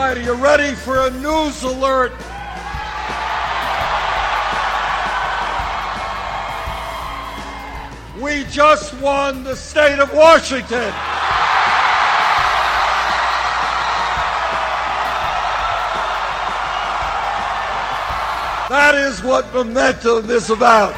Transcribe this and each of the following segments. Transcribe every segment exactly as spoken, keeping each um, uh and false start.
right, are you ready for a news alert? We just won the state of Washington. That is what momentum is about.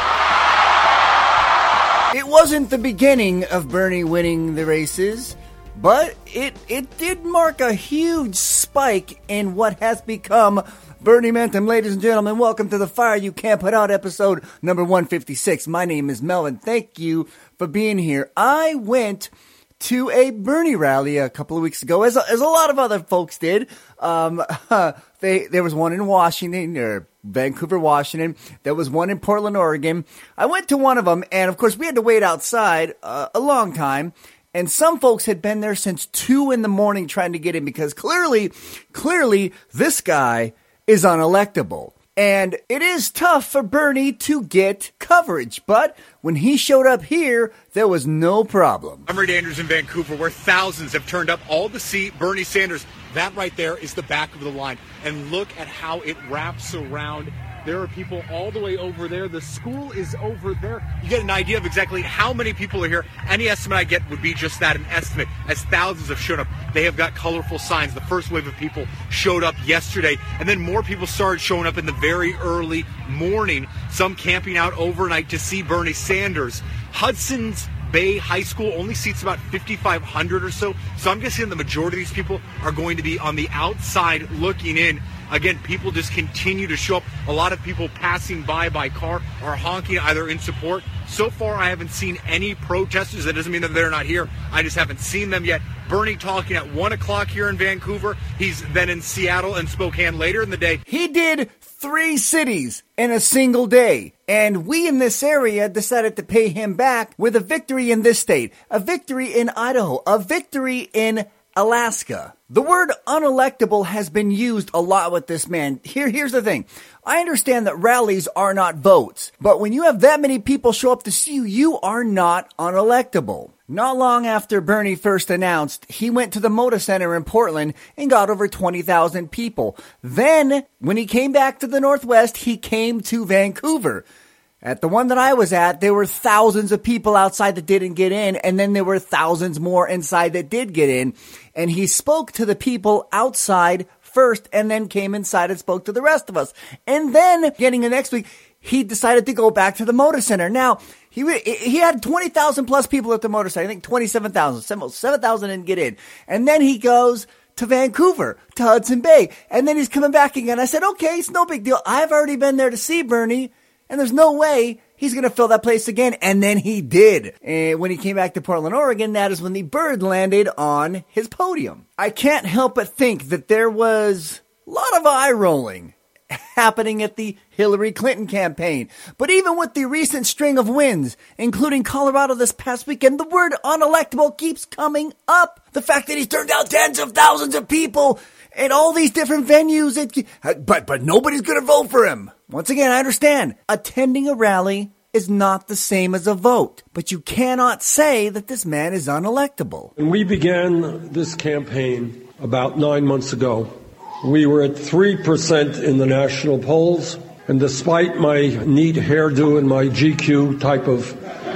It wasn't the beginning of Bernie winning the races, but it it did mark a huge spike in what has become Bernie Momentum. Ladies and gentlemen, welcome to the Fire You Can't Put Out, episode number one fifty-six. My name is Melvin. Thank you for being here. I went to a Bernie rally a couple of weeks ago, as a, as a lot of other folks did. Um, they there was one in Washington, or Vancouver, Washington. There was one in Portland, Oregon. I went to one of them, and of course, we had to wait outside uh, a long time. And some folks had been there since two in the morning trying to get in, because clearly, clearly, this guy is unelectable. And it is tough for Bernie to get coverage, but when he showed up here, there was no problem. I'm Reed Andrews in Vancouver, where thousands have turned up all to see Bernie Sanders. That right there is the back of the line. And look at how it wraps around. There are people all the way over there. The school is over there. You get an idea of exactly how many people are here. Any estimate I get would be just that, an estimate, as thousands have shown up. They have got colorful signs. The first wave of people showed up yesterday, and then more people started showing up in the very early morning, some camping out overnight to see Bernie Sanders. Hudson's Bay High School only seats about fifty-five hundred or so, so I'm guessing the majority of these people are going to be on the outside looking in. Again, people just continue to show up. A lot of people passing by by car are honking either in support. So far, I haven't seen any protesters. That doesn't mean that they're not here. I just haven't seen them yet. Bernie talking at one o'clock here in Vancouver. He's then in Seattle and Spokane later in the day. He did three cities in a single day. And we in this area decided to pay him back with a victory in this state, a victory in Idaho, a victory in Alaska. The word unelectable has been used a lot with this man. Here, here's the thing. I understand that rallies are not votes, but when you have that many people show up to see you, you are not unelectable. Not long after Bernie first announced, he went to the Moda Center in Portland and got over twenty thousand people. Then, when he came back to the Northwest, he came to Vancouver. At the one that I was at, there were thousands of people outside that didn't get in, and then there were thousands more inside that did get in. And he spoke to the people outside first, and then came inside and spoke to the rest of us. And then, getting the next week, he decided to go back to the Moda Center. Now, he he had twenty thousand plus people at the Moda Center. I think twenty-seven thousand. seven thousand didn't get in. And then he goes to Vancouver, to Hudson Bay. And then he's coming back again. I said, okay, it's no big deal. I've already been there to see Bernie. And there's no way he's going to fill that place again. And then he did. And when he came back to Portland, Oregon, that is when the bird landed on his podium. I can't help but think that there was a lot of eye rolling happening at the Hillary Clinton campaign. But even with the recent string of wins, including Colorado this past weekend, the word unelectable keeps coming up. The fact that he's turned out tens of thousands of people at all these different venues, it, but but nobody's going to vote for him. Once again, I understand. Attending a rally is not the same as a vote, but you cannot say that this man is unelectable. When we began this campaign about nine months ago, we were at three percent in the national polls, and despite my neat hairdo and my G Q type of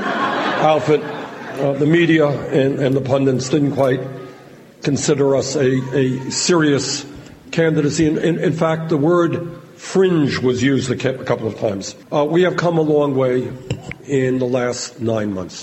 outfit, uh, the media and, and the pundits didn't quite consider us a, a serious candidacy. In, in, in fact, the word fringe was used a couple of times. Uh, we have come a long way in the last nine months.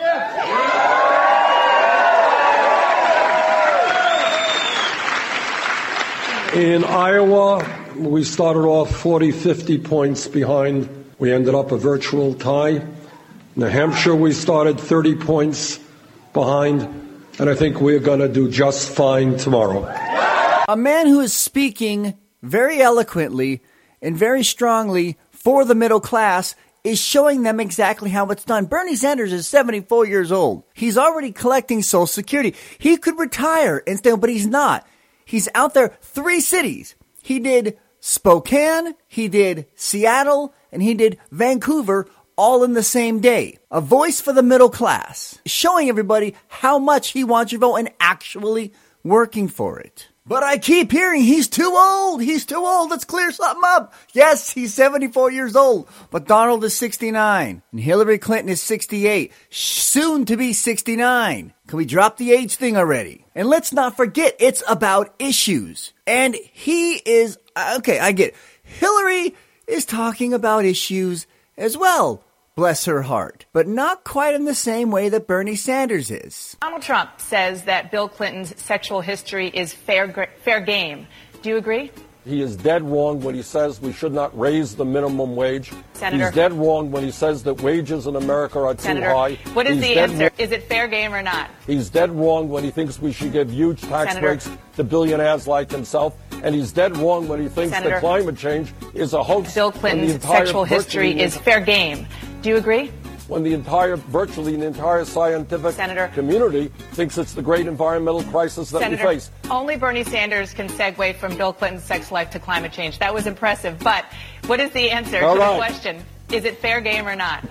In Iowa, we started off forty, fifty points behind. We ended up a virtual tie. New Hampshire, we started thirty points behind. And I think we're going to do just fine tomorrow. A man who is speaking very eloquently and very strongly for the middle class is showing them exactly how it's done. Bernie Sanders is seventy-four years old. He's already collecting Social Security. He could retire and stay, but he's not. He's out there, three cities. He did Spokane, he did Seattle, and he did Vancouver, all in the same day. A voice for the middle class, showing everybody how much he wants your vote and actually working for it. But I keep hearing he's too old. He's too old. Let's clear something up. Yes, he's seventy-four years old, but Donald is sixty-nine and Hillary Clinton is sixty-eight, soon to be sixty-nine. Can we drop the age thing already? And let's not forget, it's about issues. And he is, okay, I get it. Hillary is talking about issues as well. Bless her heart, but not quite in the same way that Bernie Sanders is. Donald Trump says that Bill Clinton's sexual history is fair fair game. Do you agree? He is dead wrong when he says we should not raise the minimum wage. Senator, he's dead wrong when he says that wages in America are Senator, too high. What is he's the answer? Wrong. Is it fair game or not? He's dead wrong when he thinks we should give huge tax Senator, breaks to billionaires like himself. And he's dead wrong when he thinks Senator, that climate change is a hoax. Bill Clinton's entire, sexual history is fair game. Do you agree? When the entire, virtually the entire scientific Senator, community thinks it's the great environmental crisis that Senator, we face. Only Bernie Sanders can segue from Bill Clinton's sex life to climate change. That was impressive. But what is the answer All to right. the question? Is it fair game or not?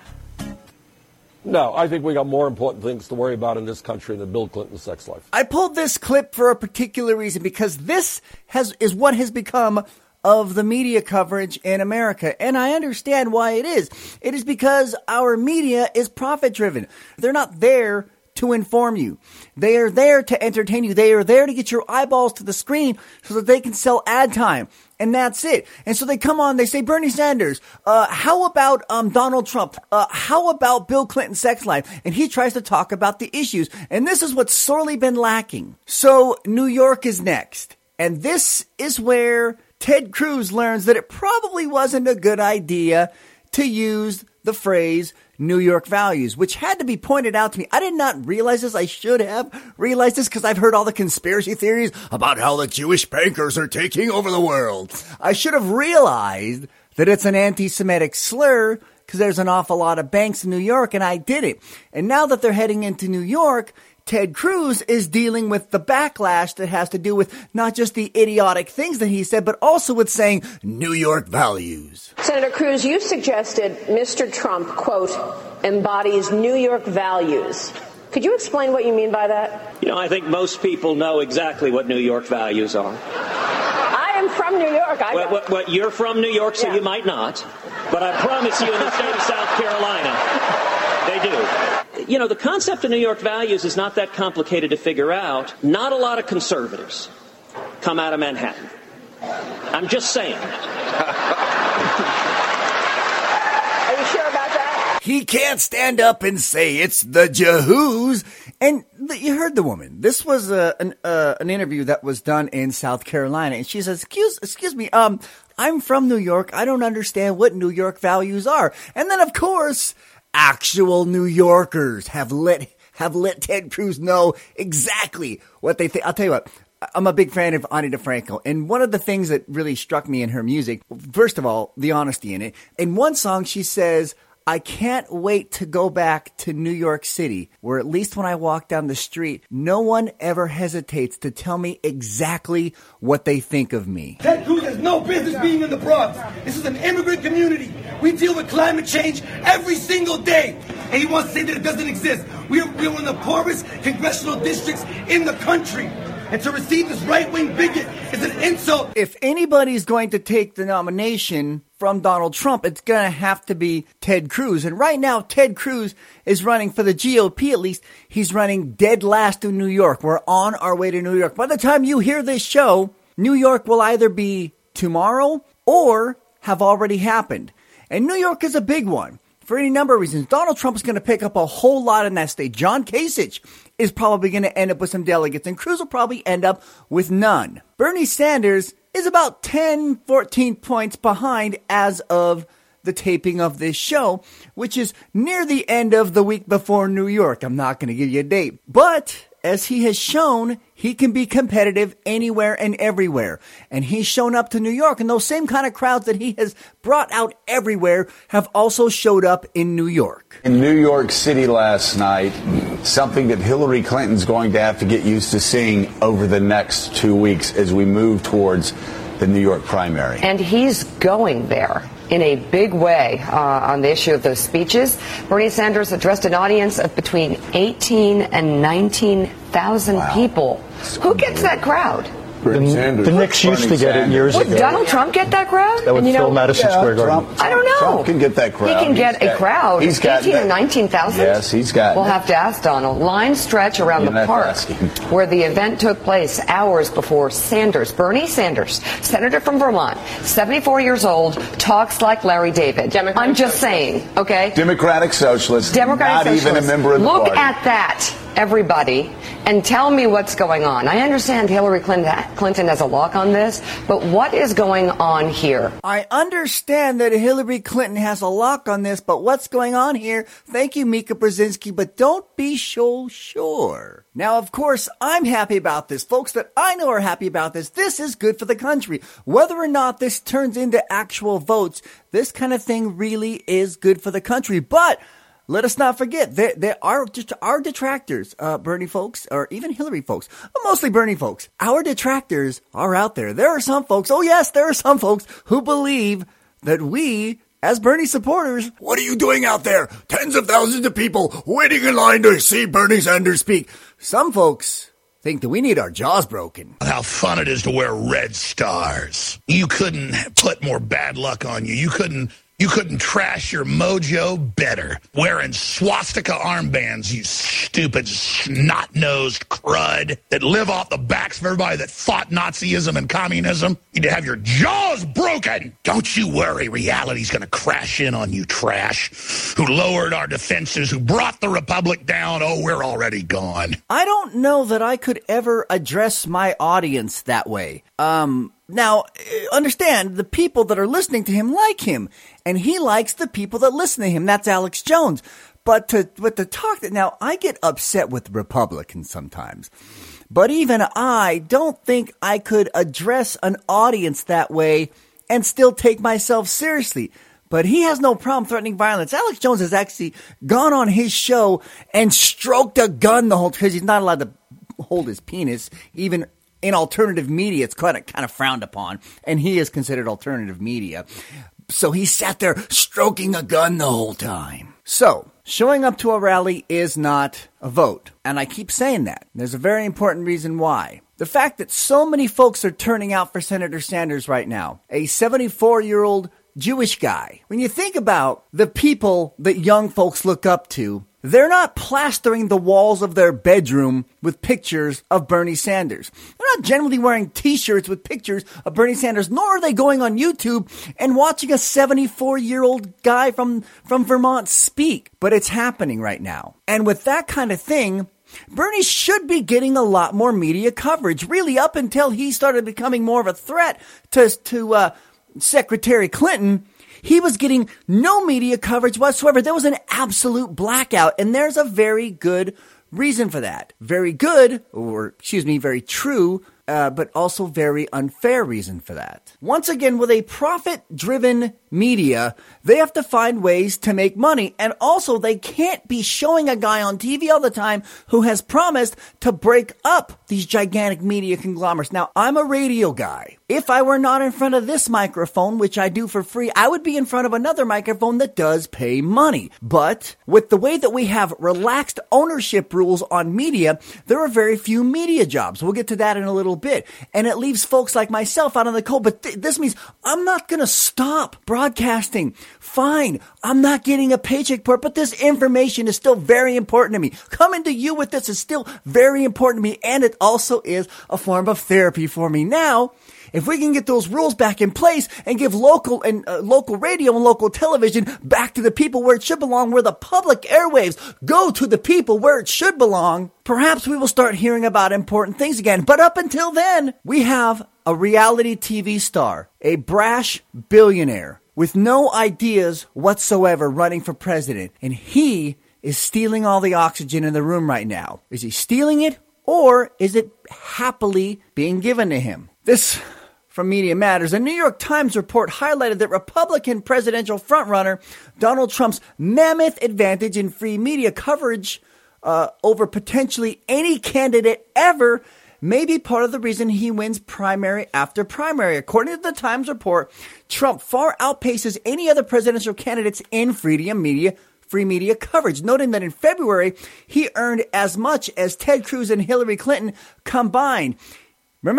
No, I think we got more important things to worry about in this country than Bill Clinton's sex life. I pulled this clip for a particular reason because this has is what has become of the media coverage in America. And I understand why it is. It is because our media is profit driven. They're not there to inform you. They are there to entertain you. They are there to get your eyeballs to the screen so that they can sell ad time. And that's it. And so they come on, they say, Bernie Sanders, uh, how about um, Donald Trump? Uh, how about Bill Clinton's sex life? And he tries to talk about the issues. And this is what's sorely been lacking. So New York is next. And this is where Ted Cruz learns that it probably wasn't a good idea to use the phrase New York values, which had to be pointed out to me. I did not realize this. I should have realized this because I've heard all the conspiracy theories about how the Jewish bankers are taking over the world. I should have realized that it's an anti-Semitic slur because there's an awful lot of banks in New York, and I did it. And now that they're heading into New York, Ted Cruz is dealing with the backlash that has to do with not just the idiotic things that he said, but also with saying New York values. Senator Cruz, you suggested Mister Trump, quote, embodies New York values. Could you explain what you mean by that? You know, I think most people know exactly what New York values are. I am from New York. I well, well, well, you're from New York, so yeah. You might not. But I promise you in the state of South Carolina, they do. You know, the concept of New York values is not that complicated to figure out. Not a lot of conservatives come out of Manhattan. I'm just saying. Are you sure about that? He can't stand up and say it's the Jews. And you heard the woman. This was a, an, uh, an interview that was done in South Carolina. And she says, excuse, excuse me, um, I'm from New York. I don't understand what New York values are. And then, of course, actual New Yorkers have let have let Ted Cruz know exactly what they think. I'll tell you what, I'm a big fan of Ani DiFranco, and one of the things that really struck me in her music, first of all, the honesty in it. In one song, she says, I can't wait to go back to New York City, where at least when I walk down the street, no one ever hesitates to tell me exactly what they think of me. Ted Cruz has no business being in the Bronx. This is an immigrant community. We deal with climate change every single day. And he wants to say that it doesn't exist. We're, we're one of the poorest congressional districts in the country. And to receive this right-wing bigot is an insult. If anybody's going to take the nomination from Donald Trump, it's going to have to be Ted Cruz. And right now, Ted Cruz is running for the G O P, at least. He's running dead last in New York. We're on our way to New York. By the time you hear this show, New York will either be tomorrow or have already happened. And New York is a big one for any number of reasons. Donald Trump is going to pick up a whole lot in that state. John Kasich is probably going to end up with some delegates, and Cruz will probably end up with none. Bernie Sanders is about ten, fourteen points behind as of the taping of this show, which is near the end of the week before New York. I'm not going to give you a date, but as he has shown, he can be competitive anywhere and everywhere. And he's shown up to New York, and those same kind of crowds that he has brought out everywhere have also showed up in New York. In New York City last night, something that Hillary Clinton's going to have to get used to seeing over the next two weeks as we move towards the New York primary. And he's going there in a big way uh, on the issue of those speeches. Bernie Sanders addressed an audience of between eighteen and nineteen thousand wow. people. Who gets that crowd? Bernie the, Sanders. the Knicks used Bernie to get Sanders. it years Would ago. Donald Trump get that crowd? That would And, you fill know, Madison Yeah, Square Garden. Trump, I don't know. Trump can get that crowd. He can get He's a got- crowd. He's got eighteen or that. nineteen thousand? Yes, he's got We'll that. have to ask Donald. Lines stretch around You're the not park asking. where the event took place hours before Sanders, Bernie Sanders, senator from Vermont, seventy-four years old, talks like Larry David. Democratic I'm just Socialist. saying, okay? Democratic Socialist, Democratic not Socialists. even a member of the Look party. at that, everybody, and tell me what's going on. I understand Hillary Clinton, Clinton has a lock on this, but what is going on here? I understand that Hillary Clinton has a lock on this, but what's going on here? Thank you, Mika Brzezinski, but don't be so sure. Now, of course, I'm happy about this. Folks that I know are happy about this. This is good for the country. Whether or not this turns into actual votes, this kind of thing really is good for the country. But let us not forget, there, there are, our detractors, uh, Bernie folks, or even Hillary folks, mostly Bernie folks. Our detractors are out there. There are some folks, oh yes, there are some folks who believe that we, as Bernie supporters, what are you doing out there? Tens of thousands of people waiting in line to see Bernie Sanders speak. Some folks think that we need our jaws broken. How fun it is to wear red stars. You couldn't put more bad luck on you. You couldn't You couldn't trash your mojo better. Wearing swastika armbands, you stupid snot-nosed crud that live off the backs of everybody that fought Nazism and communism. You need to have your jaws broken. Don't you worry, reality's going to crash in on you, trash, who lowered our defenses, who brought the republic down. Oh, we're already gone. I don't know that I could ever address my audience that way. Um... Now, understand, the people that are listening to him like him, and he likes the people that listen to him. That's Alex Jones. But to, but to talk that, now, I get upset with Republicans sometimes. But even I don't think I could address an audience that way and still take myself seriously. But he has no problem threatening violence. Alex Jones has actually gone on his show and stroked a gun the whole time, because he's not allowed to hold his penis, even in alternative media. It's kind of kind of frowned upon, and he is considered alternative media. So he sat there stroking a gun the whole time. So showing up to a rally is not a vote, and I keep saying that. There's a very important reason why. The fact that so many folks are turning out for Senator Sanders right now, a seventy-four-year-old Jewish guy. When you think about the people that young folks look up to, they're not plastering the walls of their bedroom with pictures of Bernie Sanders. They're not generally wearing t-shirts with pictures of Bernie Sanders, nor are they going on YouTube and watching a seventy-four-year-old guy from, from Vermont speak. But it's happening right now. And with that kind of thing, Bernie should be getting a lot more media coverage, really up until he started becoming more of a threat to, to uh, Secretary Clinton. He was getting no media coverage whatsoever. There was an absolute blackout, and there's a very good reason for that. Very good, or excuse me, very true, uh, but also very unfair reason for that. Once again, with a profit-driven media, they have to find ways to make money, and also they can't be showing a guy on T V all the time who has promised to break up these gigantic media conglomerates. Now, I'm a radio guy. If I were not in front of this microphone, which I do for free, I would be in front of another microphone that does pay money. But with the way that we have relaxed ownership rules on media, there are very few media jobs. We'll get to that in a little bit. And it leaves folks like myself out on the cold. But th- this means I'm not going to stop broadcasting. Fine. I'm not getting a paycheck for it, but this information is still very important to me. Coming to you with this is still very important to me. And it also is a form of therapy for me. Now, if we can get those rules back in place and give local and uh, local radio and local television back to the people where it should belong, where the public airwaves go to the people where it should belong, perhaps we will start hearing about important things again. But up until then, we have a reality T V star, a brash billionaire with no ideas whatsoever running for president. And he is stealing all the oxygen in the room right now. Is he stealing it, or is it happily being given to him? This from Media Matters. A New York Times report highlighted that Republican presidential frontrunner Donald Trump's mammoth advantage in free media coverage uh, over potentially any candidate ever may be part of the reason he wins primary after primary. According to the Times report, Trump far outpaces any other presidential candidates in freedom media free media coverage, noting that in February, he earned as much as Ted Cruz and Hillary Clinton combined. Remember,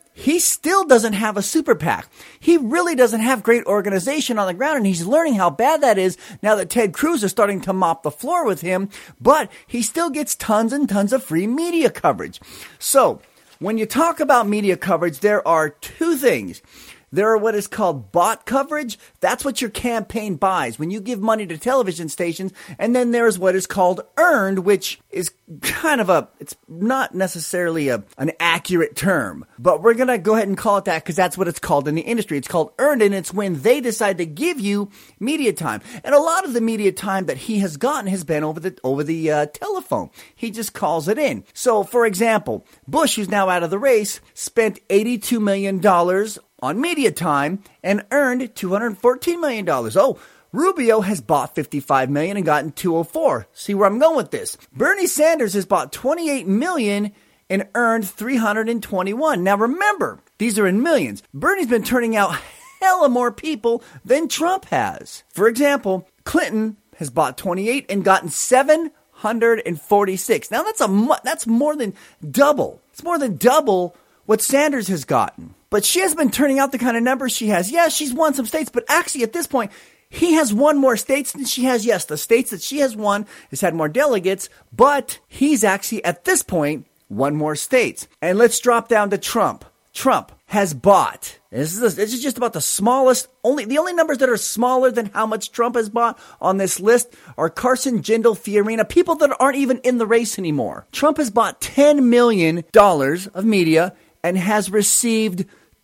he still doesn't have a super PAC. He really doesn't have great organization on the ground, and he's learning how bad that is now that Ted Cruz is starting to mop the floor with him, but he still gets tons and tons of free media coverage. So, when you talk about media coverage, there are two things. There are what is called bought coverage. That's what your campaign buys when you give money to television stations. And then there's what is called earned, which is kind of a, it's not necessarily a an accurate term. But we're going to go ahead and call it that because that's what it's called in the industry. It's called earned, and it's when they decide to give you media time. And a lot of the media time that he has gotten has been over the over the uh, telephone. He just calls it in. So, for example, Bush, who's now out of the race, spent eighty-two million dollars on media time and earned two hundred fourteen million dollars. Oh, Rubio has bought fifty-five million dollars and gotten two hundred four. See where I'm going with this? Bernie Sanders has bought twenty-eight million dollars and earned three hundred twenty-one. Now remember, these are in millions. Bernie's been turning out hella more people than Trump has. For example, Clinton has bought twenty-eight and gotten seven hundred forty-six. Now that's a that's more than double. It's more than double what Sanders has gotten. But she has been turning out the kind of numbers she has. Yeah, she's won some states, but actually at this point, he has won more states than she has. Yes, the states that she has won has had more delegates, but he's actually at this point won more states. And let's drop down to Trump. Trump has bought. This is, this is just about the smallest, only the only numbers that are smaller than how much Trump has bought on this list are Carson, Jindal, Fiorina, people that aren't even in the race anymore. Trump has bought ten million dollars of media and has received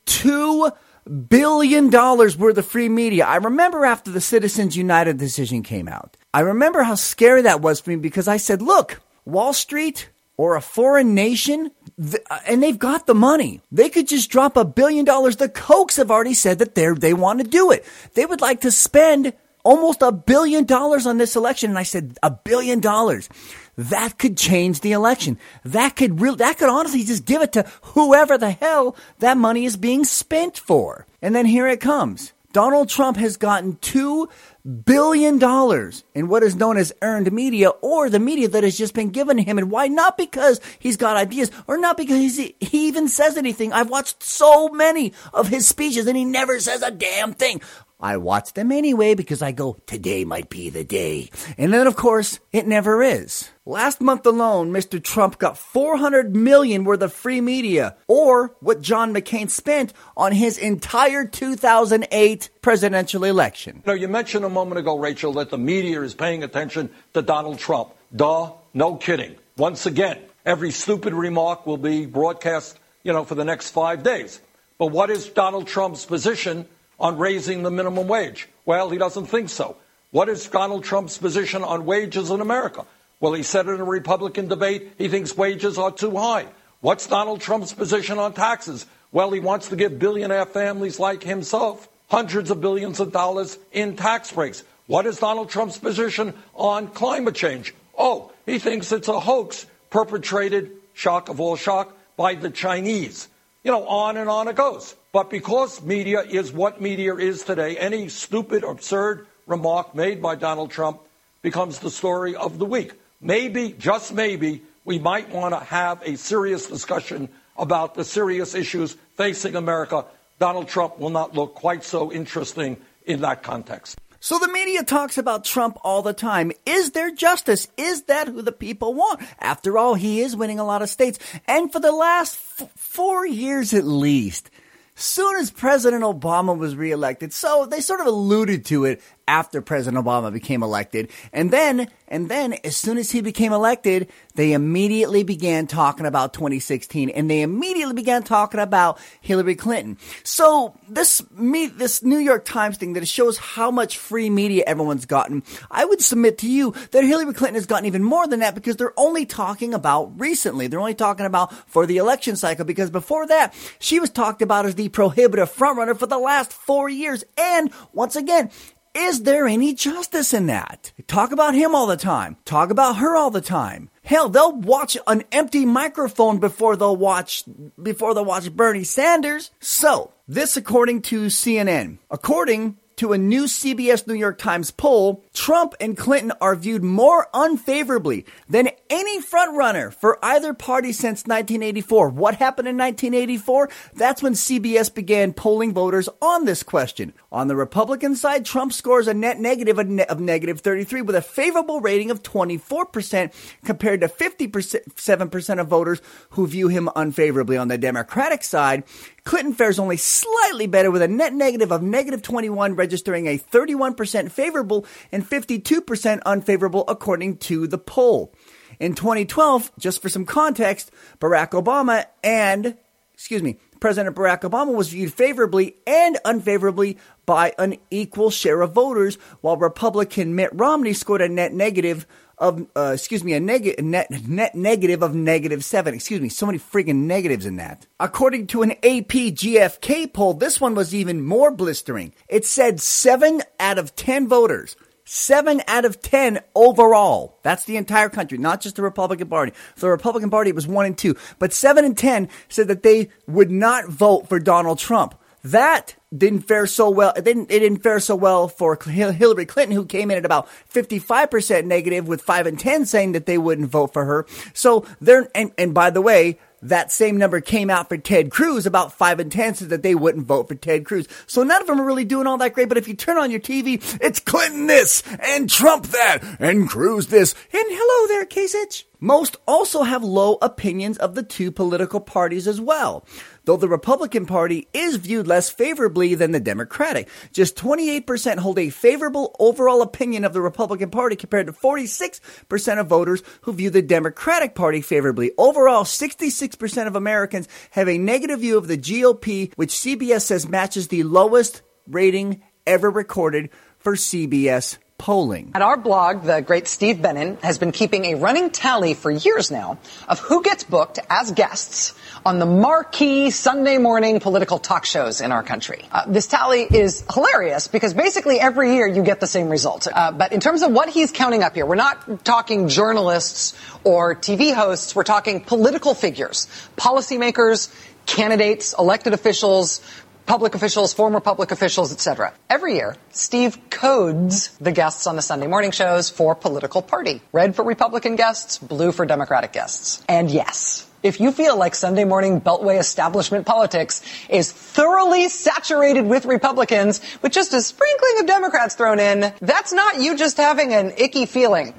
two billion dollars worth of free media. I remember after the Citizens United decision came out, I remember how scary that was for me because I said, look, Wall Street or a foreign nation, th- and they've got the money. They could just drop a billion dollars. The Kochs have already said that they they want to do it. They would like to spend almost a billion dollars on this election. And I said, a billion dollars. That could change the election. That could real. That could honestly just give it to whoever the hell that money is being spent for. And then here it comes. Donald Trump has gotten two billion dollars in what is known as earned media, or the media that has just been given to him. And why? Not because he's got ideas, or not because he's, he even says anything. I've watched so many of his speeches and he never says a damn thing. I watch them anyway because I go, today might be the day. And then, of course, it never is. Last month alone, Mister Trump got four hundred million dollars worth of free media, or what John McCain spent on his entire two thousand eight presidential election. You know, you mentioned a moment ago, Rachel, that the media is paying attention to Donald Trump. Duh, no kidding. Once again, every stupid remark will be broadcast, you know, for the next five days. But what is Donald Trump's position on raising the minimum wage? Well, he doesn't think so. What is Donald Trump's position on wages in America? Well, he said in a Republican debate he thinks wages are too high. What's Donald Trump's position on taxes? Well, he wants to give billionaire families like himself hundreds of billions of dollars in tax breaks. What is Donald Trump's position on climate change? Oh, he thinks it's a hoax perpetrated, shock of all shock, by the Chinese. You know, on and on it goes. But because media is what media is today, any stupid, absurd remark made by Donald Trump becomes the story of the week. Maybe, just maybe, we might want to have a serious discussion about the serious issues facing America. Donald Trump will not look quite so interesting in that context. So the media talks about Trump all the time. Is there justice? Is that who the people want? After all, he is winning a lot of states. And for the last f- four years at least, soon as President Obama was reelected, so they sort of alluded to it after President Obama became elected. And then, and then, as soon as he became elected, they immediately began talking about twenty sixteen, and they immediately began talking about Hillary Clinton. So this me, this New York Times thing that shows how much free media everyone's gotten, I would submit to you that Hillary Clinton has gotten even more than that because they're only talking about recently. They're only talking about for the election cycle, because before that, she was talked about as the prohibitive frontrunner for the last four years. And once again, is there any justice in that? Talk about him all the time. Talk about her all the time. Hell, they'll watch an empty microphone before they'll watch before they'll watch Bernie Sanders. So, this according to C N N. According to a new C B S New York Times poll, Trump and Clinton are viewed more unfavorably than any frontrunner for either party since nineteen eighty-four. What happened in nineteen eighty-four? That's when C B S began polling voters on this question. On the Republican side, Trump scores a net negative of negative thirty-three with a favorable rating of twenty-four percent compared to fifty-seven percent of voters who view him unfavorably. On the Democratic side, Clinton fares only slightly better with a net negative of negative twenty-one, registering a thirty-one percent favorable and fifty-two percent unfavorable according to the poll. In twenty twelve, just for some context, Barack Obama and, excuse me, President Barack Obama was viewed favorably and unfavorably by an equal share of voters, while Republican Mitt Romney scored a net negative of, uh, excuse me, a neg- net, net negative of negative seven. Excuse me, so many friggin' negatives in that. According to an A P G F K poll, this one was even more blistering. It said seven out of ten voters, seven out of ten overall. That's the entire country, not just the Republican Party. For the Republican Party, it was one and two. But seven and ten said that they would not vote for Donald Trump. That didn't fare so well. It didn't, it didn't fare so well for Hillary Clinton, who came in at about fifty-five percent negative, with five and ten saying that they wouldn't vote for her. So they're, and, and by the way, that same number came out for Ted Cruz. About five and ten said that they wouldn't vote for Ted Cruz. So none of them are really doing all that great. But if you turn on your T V, it's Clinton this and Trump that and Cruz this. And hello there, Kasich. Most also have low opinions of the two political parties as well, though the Republican Party is viewed less favorably than the Democratic. Just twenty-eight percent hold a favorable overall opinion of the Republican Party compared to forty-six percent of voters who view the Democratic Party favorably. Overall, sixty-six percent of Americans have a negative view of the G O P, which C B S says matches the lowest rating ever recorded for C B S polling. At our blog, the great Steve Bannon has been keeping a running tally for years now of who gets booked as guests on the marquee Sunday morning political talk shows in our country. Uh, this tally is hilarious because basically every year you get the same result. Uh, but in terms of what he's counting up here, we're not talking journalists or T V hosts. We're talking political figures, policymakers, candidates, elected officials, public officials, former public officials, et cetera. Every year, Steve codes the guests on the Sunday morning shows for political party. Red for Republican guests, blue for Democratic guests. And yes, if you feel like Sunday morning Beltway establishment politics is thoroughly saturated with Republicans, with just a sprinkling of Democrats thrown in, that's not you just having an icky feeling.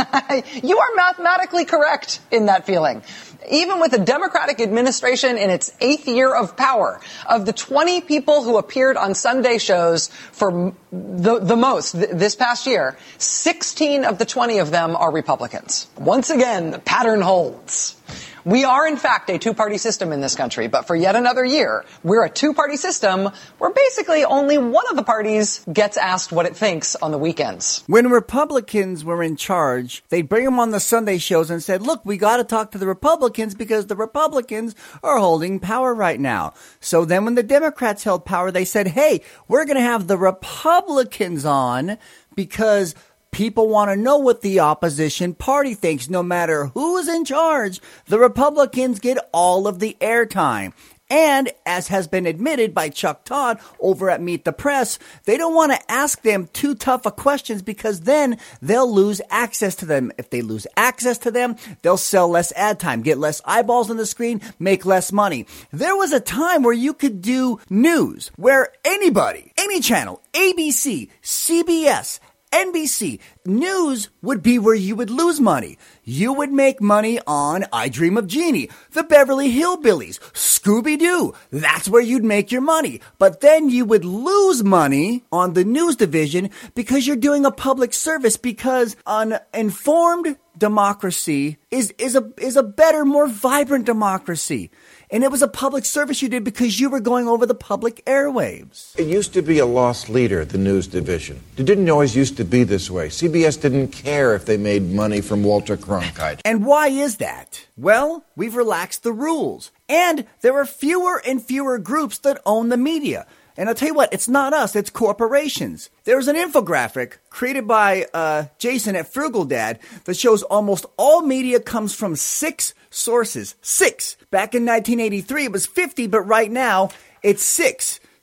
You are mathematically correct in that feeling. Even with the Democratic administration in its eighth year of power, of the twenty people who appeared on Sunday shows for the, the most th- this past year, sixteen of the twenty of them are Republicans. Once again, the pattern holds. We are, in fact, a two-party system in this country, but for yet another year, we're a two-party system where basically only one of the parties gets asked what it thinks on the weekends. When Republicans were in charge, they'd bring them on the Sunday shows and said, look, we got to talk to the Republicans because the Republicans are holding power right now. So then when the Democrats held power, they said, hey, we're going to have the Republicans on because people want to know what the opposition party thinks. No matter who is in charge, the Republicans get all of the airtime. And as has been admitted by Chuck Todd over at Meet the Press, they don't want to ask them too tough of questions because then they'll lose access to them. If they lose access to them, they'll sell less ad time, get less eyeballs on the screen, make less money. There was a time where you could do news where anybody, any channel, A B C, C B S, N B C, news would be where you would lose money. You would make money on I Dream of Jeannie, the Beverly Hillbillies, Scooby-Doo. That's where you'd make your money. But then you would lose money on the news division because you're doing a public service, because an informed democracy is, is a, is a better, more vibrant democracy. And it was a public service you did because you were going over the public airwaves. It used to be a lost leader, the news division. It didn't always used to be this way. C B S didn't care if they made money from Walter Cronkite. And why is that? Well, we've relaxed the rules. And there are fewer and fewer groups that own the media. And I'll tell you what, it's not us, it's corporations. There's an infographic created by uh, Jason at Frugal Dad that shows almost all media comes from six sources. Six. Back in nineteen eighty-three, it was fifty, but right now it's six.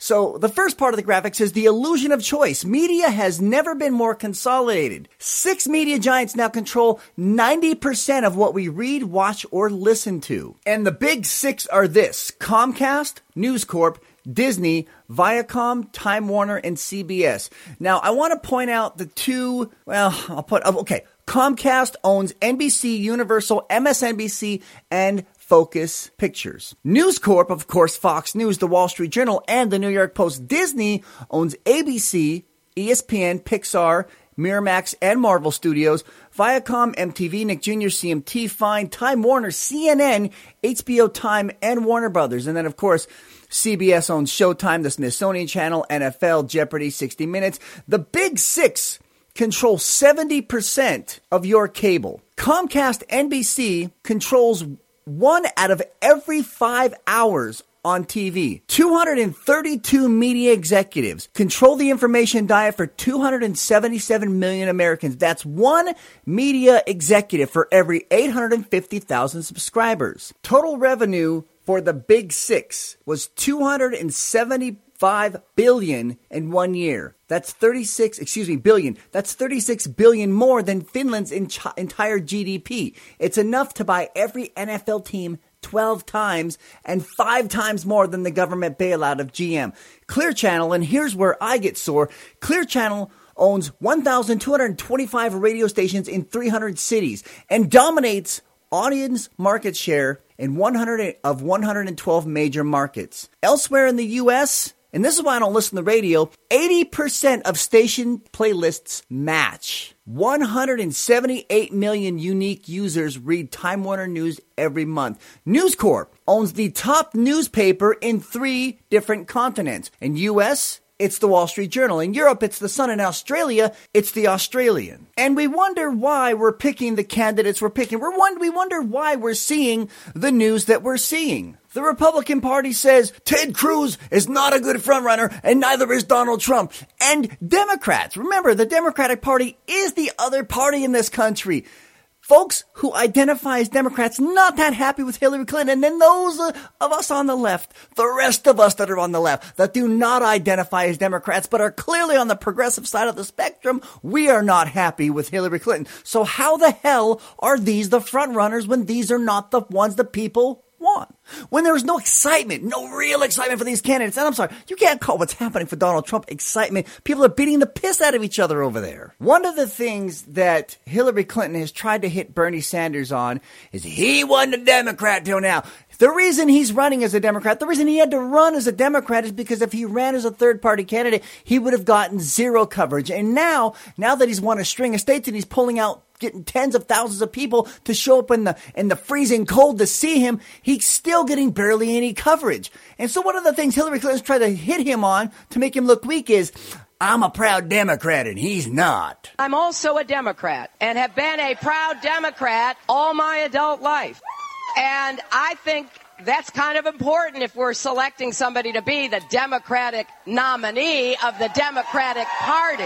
So the first part of the graphic says the illusion of choice. Media has never been more consolidated. Six media giants now control ninety percent of what we read, watch, or listen to. And the big six are this: Comcast, News Corp, Disney, Viacom, Time Warner, and C B S. Now, I want to point out the two, well, I'll put, okay, Comcast owns N B C, Universal, M S N B C, and Focus Pictures. News Corp, of course, Fox News, The Wall Street Journal, and The New York Post. Disney owns A B C, E S P N, Pixar, Miramax, and Marvel Studios. Viacom, M T V, Nick Junior, C M T, Fine, Time Warner, C N N, H B O Time, and Warner Brothers. And then, of course, C B S owns Showtime, the Smithsonian Channel, N F L, Jeopardy, sixty minutes. The Big Six control seventy percent of your cable. Comcast N B C controls one out of every five hours on T V. two hundred thirty-two media executives control the information diet for two hundred seventy-seven million Americans. That's one media executive for every eight hundred fifty thousand subscribers. Total revenue for the Big Six was two hundred seventy-five billion in one year. That's thirty-six, excuse me, billion. That's thirty-six billion more than Finland's in- entire G D P. It's enough to buy every N F L team twelve times and five times more than the government bailout of G M. Clear Channel, and here's where I get sore. Clear Channel owns one thousand two hundred twenty-five radio stations in three hundred cities and dominates audience market share in one hundred of one hundred twelve major markets. Elsewhere in the U S, and this is why I don't listen to the radio, eighty percent of station playlists match. one hundred seventy-eight million unique users read Time Warner News every month. News Corp owns the top newspaper in three different continents. In U S, it's the Wall Street Journal. In Europe, it's the Sun. In Australia, it's the Australian. And we wonder why we're picking the candidates we're picking. We're one, we wonder why we're seeing the news that we're seeing. The Republican Party says Ted Cruz is not a good frontrunner, and neither is Donald Trump. And Democrats, remember, the Democratic Party is the other party in this country. Folks who identify as Democrats not that happy with Hillary Clinton, and then those uh, of us on the left, the rest of us that are on the left, that do not identify as Democrats but are clearly on the progressive side of the spectrum, we are not happy with Hillary Clinton. So how the hell are these the front runners when these are not the ones the people want? When there's no excitement, no real excitement for these candidates. And I'm sorry, you can't call what's happening for Donald Trump excitement. People are beating the piss out of each other over there. One of the things that Hillary Clinton has tried to hit Bernie Sanders on is he wasn't a Democrat till now. The reason he's running as a Democrat, the reason he had to run as a Democrat is because if he ran as a third-party candidate, he would have gotten zero coverage. And now, now that he's won a string of states and he's pulling out, getting tens of thousands of people to show up in the in the freezing cold to see him, he's still getting barely any coverage. And so one of the things Hillary Clinton's tried to hit him on to make him look weak is, I'm a proud Democrat and he's not. I'm also a Democrat and have been a proud Democrat all my adult life. And I think that's kind of important if we're selecting somebody to be the Democratic nominee of the Democratic Party.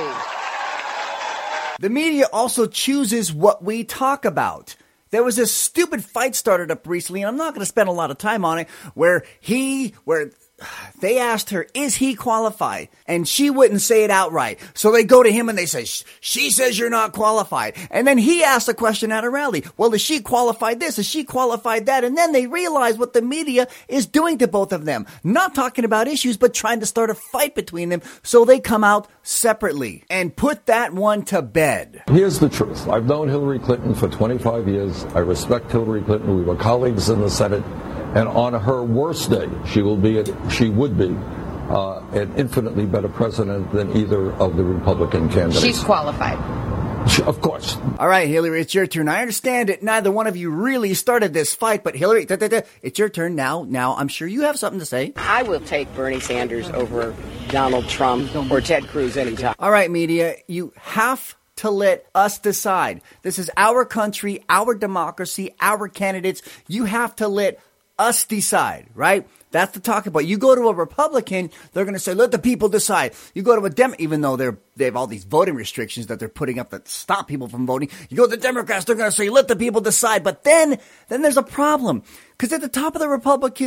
The media also chooses what we talk about. There was this stupid fight started up recently, and I'm not going to spend a lot of time on it, where he, where they asked her, is he qualified? And she wouldn't say it outright. So they go to him and they say, she says you're not qualified. And then he asked a question at a rally. Well, is she qualified this? Is she qualified that? And then they realize what the media is doing to both of them. Not talking about issues, but trying to start a fight between them. So they come out separately and put that one to bed. Here's the truth. I've known Hillary Clinton for twenty-five years. I respect Hillary Clinton. We were colleagues in the Senate. And on her worst day, she will be, she would be uh, an infinitely better president than either of the Republican candidates. She's qualified. She, of course. All right, Hillary, it's your turn. I understand that neither one of you really started this fight, but Hillary, da, da, da, it's your turn now. Now, I'm sure you have something to say. I will take Bernie Sanders over Donald Trump or Ted Cruz anytime. All right, media, you have to let us decide. This is our country, our democracy, our candidates. You have to let us decide, right? That's the talk about. You go to a Republican, they're going to say, let the people decide. You go to a Dem, even though they're, they have all these voting restrictions that they're putting up that stop people from voting. You go to the Democrats, they're going to say, let the people decide. But then, then there's a problem. Because at the top of the Republican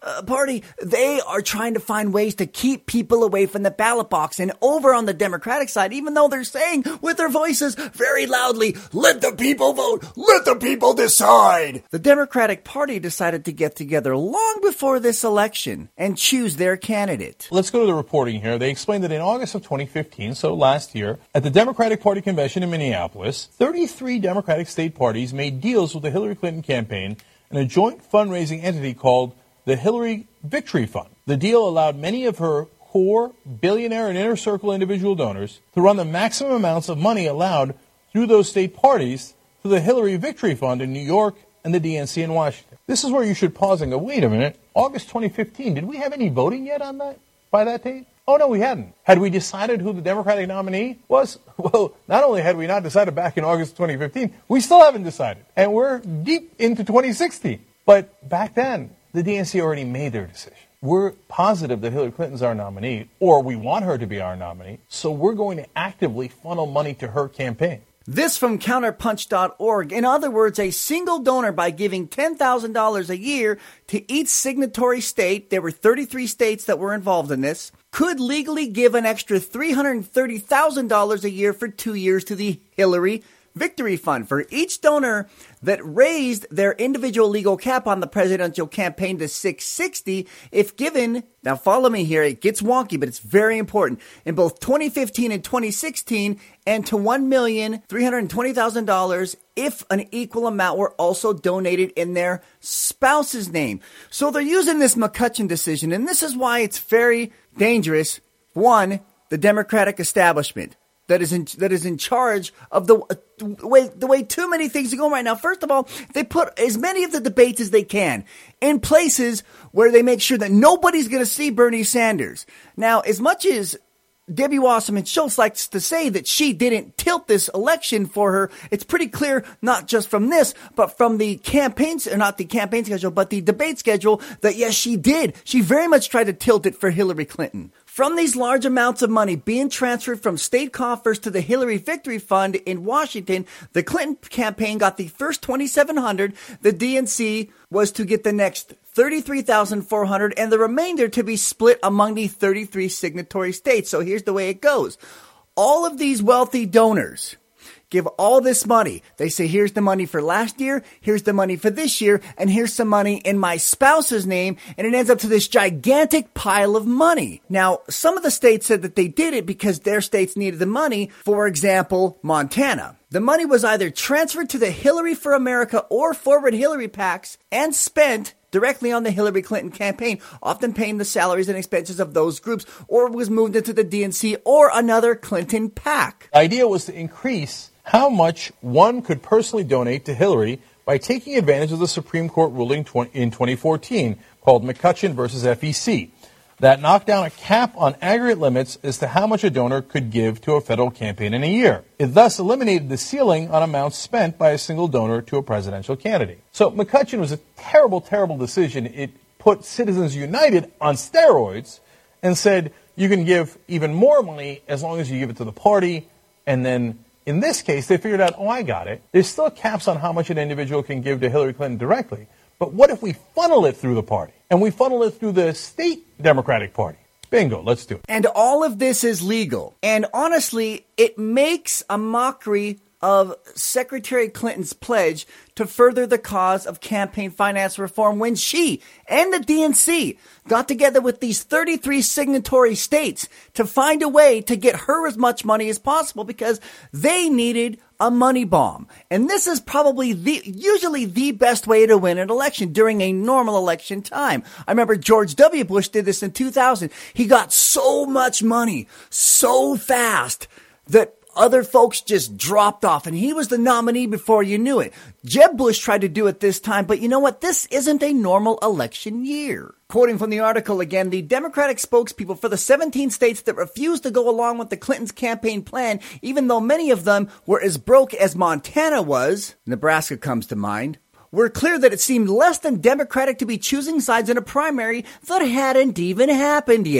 uh, party, they are trying to find ways to keep people away from the ballot box. And over on the Democratic side, even though they're saying with their voices very loudly, let the people vote, let the people decide, the Democratic Party decided to get together long before this election and choose their candidate. Let's go to the reporting here. They explained that in August of twenty fifteen, so last year, at the Democratic Party convention in Minneapolis, thirty-three Democratic state parties made deals with the Hillary Clinton campaign and a joint fundraising entity called the Hillary Victory Fund. The deal allowed many of her core billionaire and inner circle individual donors to run the maximum amounts of money allowed through those state parties to the Hillary Victory Fund in New York and the D N C in Washington. This is where you should pause and go, wait a minute, August twenty fifteen, did we have any voting yet on that, by that date? Oh, no, we hadn't. Had we decided who the Democratic nominee was? Well, not only had we not decided back in August twenty fifteen, we still haven't decided. And we're deep into twenty sixteen. But back then, the D N C already made their decision. We're positive that Hillary Clinton's our nominee, or we want her to be our nominee, so we're going to actively funnel money to her campaign. This from counterpunch dot org. In other words, a single donor, by giving ten thousand dollars a year to each signatory state, there were thirty-three states that were involved in this, could legally give an extra three hundred thirty thousand dollars a year for two years to the Hillary Victory Fund. For each donor that raised their individual legal cap on the presidential campaign to six hundred sixty, if given, now follow me here, it gets wonky, but it's very important, in both twenty fifteen and twenty sixteen, and to one million three hundred twenty thousand dollars if an equal amount were also donated in their spouse's name. So they're using this McCutcheon decision, and this is why it's very dangerous. One, the Democratic establishment that is in that is in charge of the uh, way the way too many things are going right now. First of all, they put as many of the debates as they can in places where they make sure that nobody's going to see Bernie Sanders. Now, as much as Debbie Wasserman Schultz likes to say that she didn't tilt this election for her, it's pretty clear, not just from this, but from the campaigns, or not the campaign schedule, but the debate schedule, that yes, she did. She very much tried to tilt it for Hillary Clinton. From these large amounts of money being transferred from state coffers to the Hillary Victory Fund in Washington, the Clinton campaign got the first twenty-seven hundred dollars. The D N C was to get the next thirty-three thousand four hundred dollars, and the remainder to be split among the thirty-three signatory states. So here's the way it goes. All of these wealthy donors give all this money. They say, here's the money for last year, here's the money for this year, and here's some money in my spouse's name, and it ends up to this gigantic pile of money. Now, some of the states said that they did it because their states needed the money. For example, Montana. The money was either transferred to the Hillary for America or Forward Hillary PACs and spent directly on the Hillary Clinton campaign, often paying the salaries and expenses of those groups, or was moved into the D N C or another Clinton PAC. The idea was to increase how much one could personally donate to Hillary by taking advantage of the Supreme Court ruling in twenty fourteen called McCutcheon versus F E C. That knocked down a cap on aggregate limits as to how much a donor could give to a federal campaign in a year. It thus eliminated the ceiling on amounts spent by a single donor to a presidential candidate. So McCutcheon was a terrible, terrible decision. It put Citizens United on steroids and said you can give even more money as long as you give it to the party. And then in this case, they figured out, oh, I got it. There's still caps on how much an individual can give to Hillary Clinton directly. But what if we funnel it through the party? And we funnel it through the state Democratic Party? Bingo, let's do it. And all of this is legal. And honestly, it makes a mockery of Secretary Clinton's pledge to further the cause of campaign finance reform when she and the D N C got together with these thirty-three signatory states to find a way to get her as much money as possible because they needed a money bomb. And this is probably the usually the best way to win an election during a normal election time. I remember George W. Bush did this in two thousand. He got so much money so fast that other folks just dropped off, and he was the nominee before you knew it. Jeb Bush tried to do it this time, but you know what? This isn't a normal election year. Quoting from the article again, the Democratic spokespeople for the seventeen states that refused to go along with the Clintons' campaign plan, even though many of them were as broke as Montana was, Nebraska comes to mind, were clear that it seemed less than democratic to be choosing sides in a primary that hadn't even happened yet.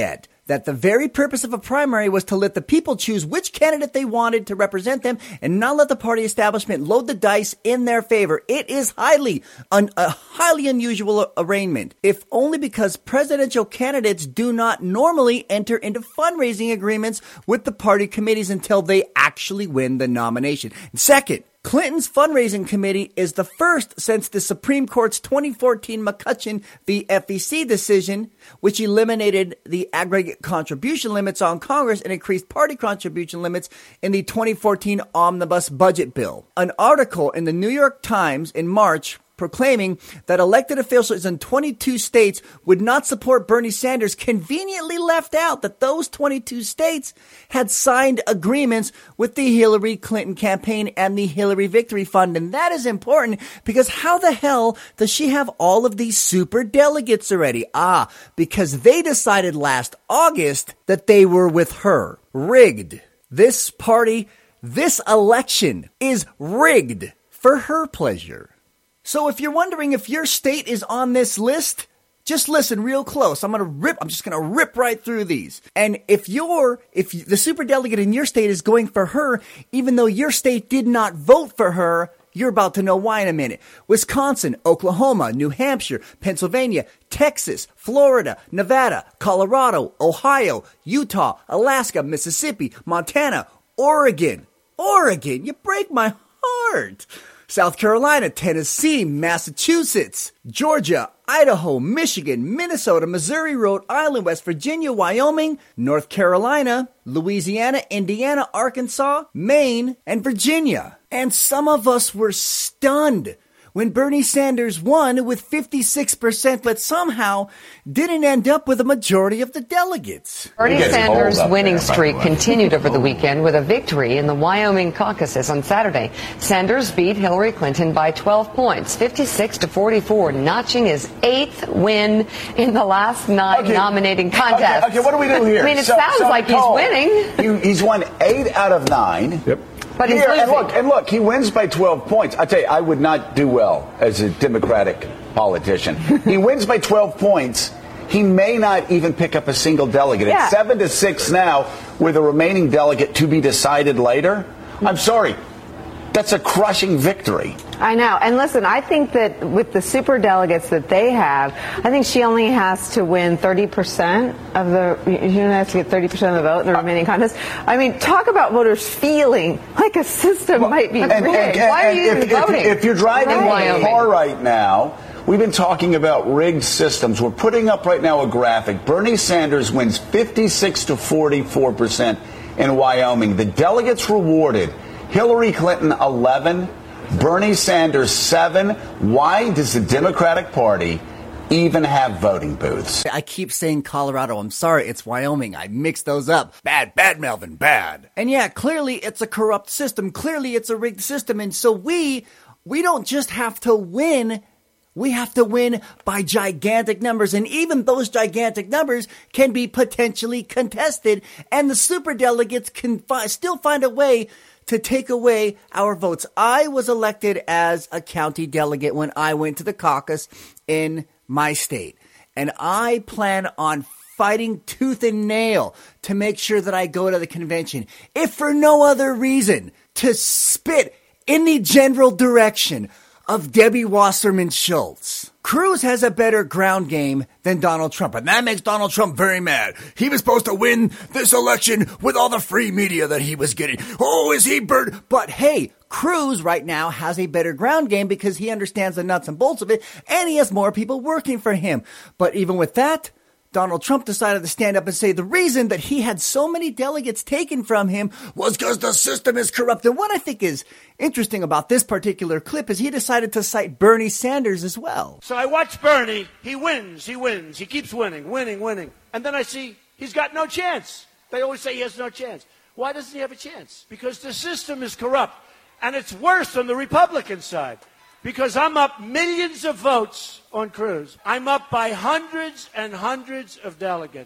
that the very purpose of a primary was to let the people choose which candidate they wanted to represent them and not let the party establishment load the dice in their favor. It is highly, un, a highly unusual arraignment, if only because presidential candidates do not normally enter into fundraising agreements with the party committees until they actually win the nomination. Second, Clinton's fundraising committee is the first since the Supreme Court's twenty fourteen McCutcheon v. F E C decision, which eliminated the aggregate contribution limits on Congress and increased party contribution limits in the twenty fourteen omnibus budget bill. An article in the New York Times in March proclaiming that elected officials in twenty-two states would not support Bernie Sanders conveniently left out that those twenty-two states had signed agreements with the Hillary Clinton campaign and the Hillary Victory Fund. And that is important because how the hell does she have all of these super delegates already? Ah, because they decided last August that they were with her. Rigged. This party, this election is rigged for her pleasure. So if you're wondering if your state is on this list, just listen real close. I'm going to rip, I'm just going to rip right through these. And if you're, if the superdelegate in your state is going for her, even though your state did not vote for her, you're about to know why in a minute. Wisconsin, Oklahoma, New Hampshire, Pennsylvania, Texas, Florida, Nevada, Colorado, Ohio, Utah, Alaska, Mississippi, Montana, Oregon. Oregon, you break my heart. South Carolina, Tennessee, Massachusetts, Georgia, Idaho, Michigan, Minnesota, Missouri, Rhode Island, West Virginia, Wyoming, North Carolina, Louisiana, Indiana, Arkansas, Maine, and Virginia. And some of us were stunned when Bernie Sanders won with fifty-six percent, but somehow didn't end up with a majority of the delegates. Bernie Sanders' winning streak continued over the weekend with a victory in the Wyoming caucuses on Saturday. Sanders beat Hillary Clinton by twelve points, fifty-six to forty-four, notching his eighth win in the last nine okay. nominating contests. Okay, okay, what do we do here? I mean, it so, sounds so like Nicole, he's winning. He, he's won eight out of nine. Yep. But he's Here, losing. and look, and look, he wins by twelve points. I tell you, I would not do well as a Democratic politician. He wins by twelve points. He may not even pick up a single delegate. Yeah. It's seven to six now, with a remaining delegate to be decided later. I'm sorry. That's a crushing victory. I know. And listen, I think that with the super delegates that they have, I think she only has to win thirty percent of the, she only has to get thirty percent of the vote in the remaining contest. I mean, talk about voters feeling like a system well, might be rigged. And, and, and, Why are you if, even voting? If, if you're driving right. a car right now, we've been talking about rigged systems. We're putting up right now a graphic. Bernie Sanders wins fifty-six to forty-four percent in Wyoming. The delegates rewarded. Hillary Clinton, eleven. Bernie Sanders, seven. Why does the Democratic Party even have voting booths? I keep saying Colorado. I'm sorry. It's Wyoming. I mixed those up. Bad, bad, Melvin, bad. And yeah, clearly it's a corrupt system. Clearly it's a rigged system. And so we, we don't just have to win. We have to win by gigantic numbers, and even those gigantic numbers can be potentially contested, and the superdelegates can fi- still find a way to take away our votes. I was elected as a county delegate when I went to the caucus in my state, and I plan on fighting tooth and nail to make sure that I go to the convention, if for no other reason, to spit in the general direction of Debbie Wasserman Schultz. Cruz has a better ground game than Donald Trump, and that makes Donald Trump very mad. He was supposed to win this election with all the free media that he was getting. Oh, is he bird? But hey, Cruz right now has a better ground game because he understands the nuts and bolts of it, and he has more people working for him. But even with that, Donald Trump decided to stand up and say the reason that he had so many delegates taken from him was because the system is corrupt. And what I think is interesting about this particular clip is he decided to cite Bernie Sanders as well. So I watch Bernie. He wins. He wins. He keeps winning, winning, winning. And then I see he's got no chance. They always say he has no chance. Why doesn't he have a chance? Because the system is corrupt. And it's worse on the Republican side. Because I'm up millions of votes on Cruz. I'm up by hundreds and hundreds of delegates.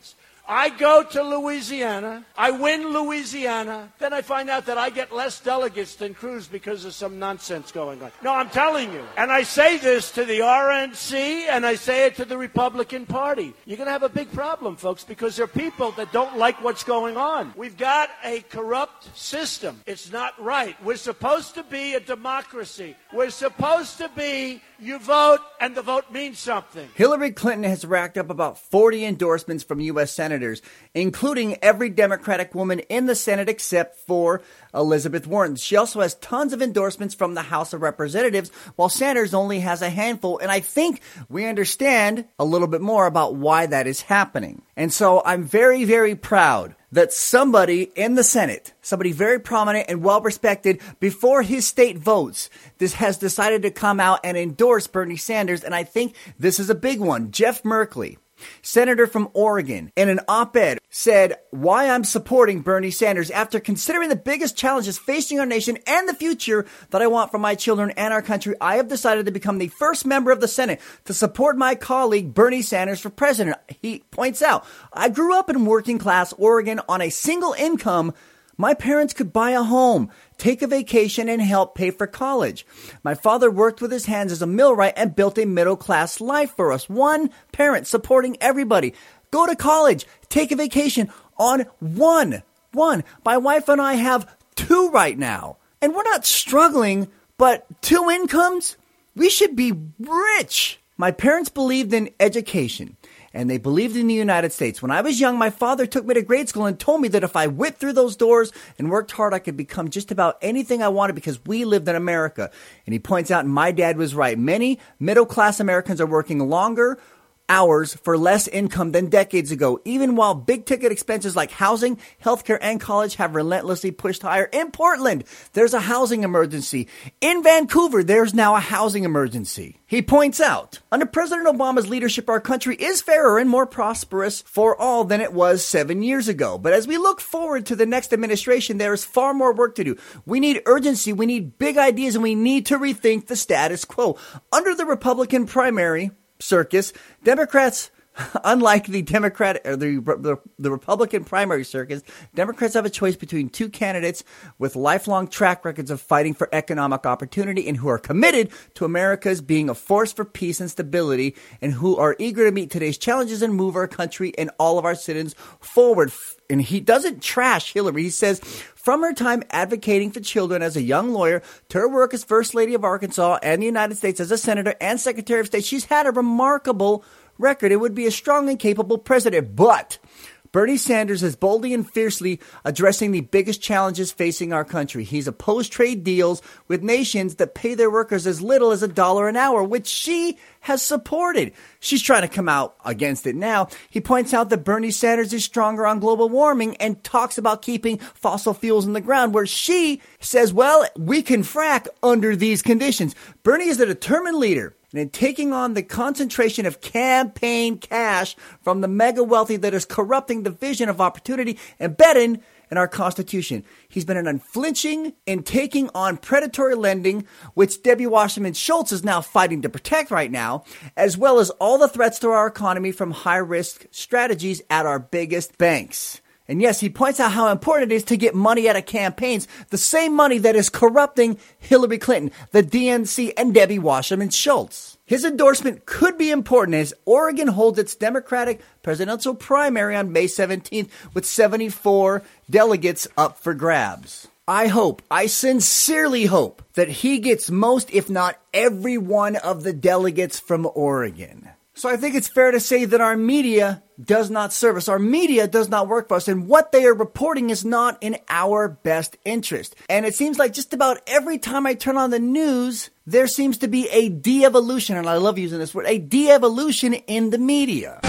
I go to Louisiana, I win Louisiana, then I find out that I get less delegates than Cruz because of some nonsense going on. No, I'm telling you. And I say this to the R N C and I say it to the Republican Party. You're going to have a big problem, folks, because there are people that don't like what's going on. We've got a corrupt system. It's not right. We're supposed to be a democracy. We're supposed to be, you vote and the vote means something. Hillary Clinton has racked up about forty endorsements from U S senators, including every Democratic woman in the Senate except for Elizabeth Warren. She also has tons of endorsements from the House of Representatives, while Sanders only has a handful. And I think we understand a little bit more about why that is happening. And so I'm very, very proud that somebody in the Senate, somebody very prominent and well-respected before his state votes, this has decided to come out and endorse Bernie Sanders. And I think this is a big one. Jeff Merkley, senator from Oregon, in an op-ed said why I'm supporting Bernie Sanders after considering the biggest challenges facing our nation and the future that I want for my children and our country. I have decided to become the first member of the Senate to support my colleague Bernie Sanders for president. He points out, I grew up in working class Oregon on a single income. My parents could buy a home, take a vacation, and help pay for college. My father worked with his hands as a millwright and built a middle-class life for us. One parent supporting everybody. Go to college, take a vacation on one. One. My wife and I have two right now. And we're not struggling, but two incomes? We should be rich. My parents believed in education, and they believed in the United States. When I was young, my father took me to grade school and told me that if I whipped through those doors and worked hard, I could become just about anything I wanted because we lived in America. And he points out, my dad was right. Many middle-class Americans are working longer hours for less income than decades ago, even while big-ticket expenses like housing, healthcare, and college have relentlessly pushed higher. In Portland, there's a housing emergency. In Vancouver, there's now a housing emergency. He points out, under President Obama's leadership, our country is fairer and more prosperous for all than it was seven years ago. But as we look forward to the next administration, there is far more work to do. We need urgency, we need big ideas, and we need to rethink the status quo. Under the Republican primary circus, Democrats, unlike the Democrat or the, the the Republican primary circus, Democrats have a choice between two candidates with lifelong track records of fighting for economic opportunity and who are committed to America's being a force for peace and stability and who are eager to meet today's challenges and move our country and all of our citizens forward. And he doesn't trash Hillary. He says, from her time advocating for children as a young lawyer to her work as First Lady of Arkansas and the United States as a senator and Secretary of State, she's had a remarkable record. It would be a strong and capable president. But Bernie Sanders is boldly and fiercely addressing the biggest challenges facing our country. He's opposed trade deals with nations that pay their workers as little as a dollar an hour, which she has supported. She's trying to come out against it now. He points out that Bernie Sanders is stronger on global warming and talks about keeping fossil fuels in the ground, where she says, well, we can frack under these conditions. Bernie is a determined leader. And in taking on the concentration of campaign cash from the mega wealthy that is corrupting the vision of opportunity embedded in our Constitution. He's been an unflinching in taking on predatory lending, which Debbie Wasserman Schultz is now fighting to protect right now, as well as all the threats to our economy from high-risk strategies at our biggest banks. And yes, he points out how important it is to get money out of campaigns, the same money that is corrupting Hillary Clinton, the D N C, and Debbie Wasserman Schultz. His endorsement could be important as Oregon holds its Democratic presidential primary on May seventeenth with seventy-four delegates up for grabs. I hope, I sincerely hope that he gets most, if not every one of the delegates from Oregon. So I think it's fair to say that our media does not serve us. Our media does not work for us. And what they are reporting is not in our best interest. And it seems like just about every time I turn on the news, there seems to be a de-evolution, and I love using this word, a de-evolution in the media.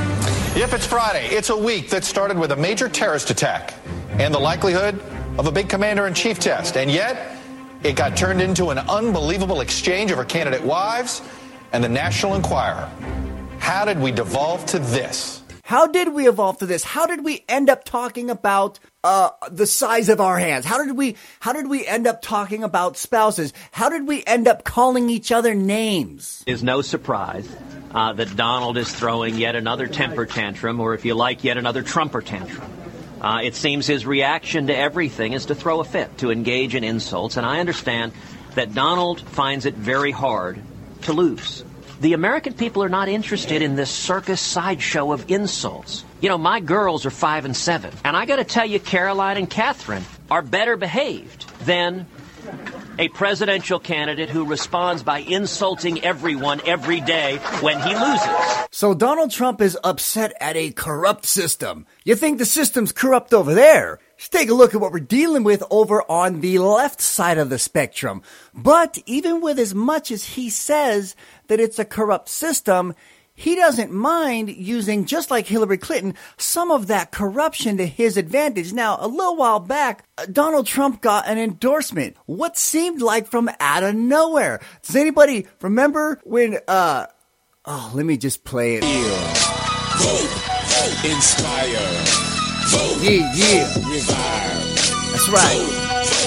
If it's Friday, it's a week that started with a major terrorist attack and the likelihood of a big commander-in-chief test. And yet, it got turned into an unbelievable exchange of our candidate wives and the National Enquirer. How did we devolve to this? How did we evolve to this? How did we end up talking about uh, the size of our hands? How did we how did we end up talking about spouses? How did we end up calling each other names? Is no surprise uh, that Donald is throwing yet another temper tantrum, or if you like, yet another Trumper tantrum. Uh, it seems his reaction to everything is to throw a fit, to engage in insults, and I understand that Donald finds it very hard to lose. The American people are not interested in this circus sideshow of insults. You know, my girls are five and seven, and I got to tell you, Caroline and Catherine are better behaved than a presidential candidate who responds by insulting everyone every day when he loses. So Donald Trump is upset at a corrupt system. You think the system's corrupt over there? Just take a look at what we're dealing with over on the left side of the spectrum. But even with as much as he says that it's a corrupt system, he doesn't mind using, just like Hillary Clinton, some of that corruption to his advantage. Now, a little while back, Donald Trump got an endorsement. What seemed like from out of nowhere. Does anybody remember when, uh, oh, let me just play it. Vote, vote, inspire, vote, yeah, yeah. Revive. That's right. Vote.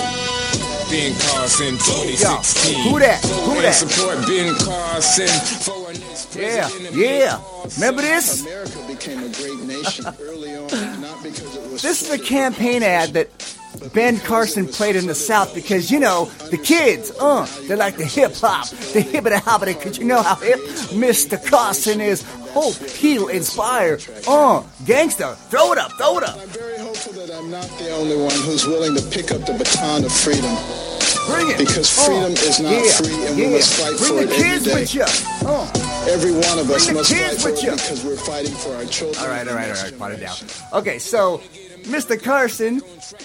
Ben Carson twenty sixteen. Yo, who that? Who that? Support Ben Carson for an Yeah, yeah. Remember this? America became a great nation early on, not because it was. This is a campaign ad that Ben Carson played in the South because, you know, the kids, uh, they like the hip-hop, the hibbity-hobbity, because you know how hip Mister Carson is. Hope he'll inspire, uh, gangster. Throw it up, throw it up. I'm very hopeful that I'm not the only one who's willing to pick up the baton of freedom. Bring it. Because freedom oh, is not yeah, free, and yeah. we must fight Bring for it the kids every day. with you. Uh, every one of us Bring the must kids fight for with it you. because we're fighting for our children. All right, all right, all right. Put it down. Okay, so Mister Carson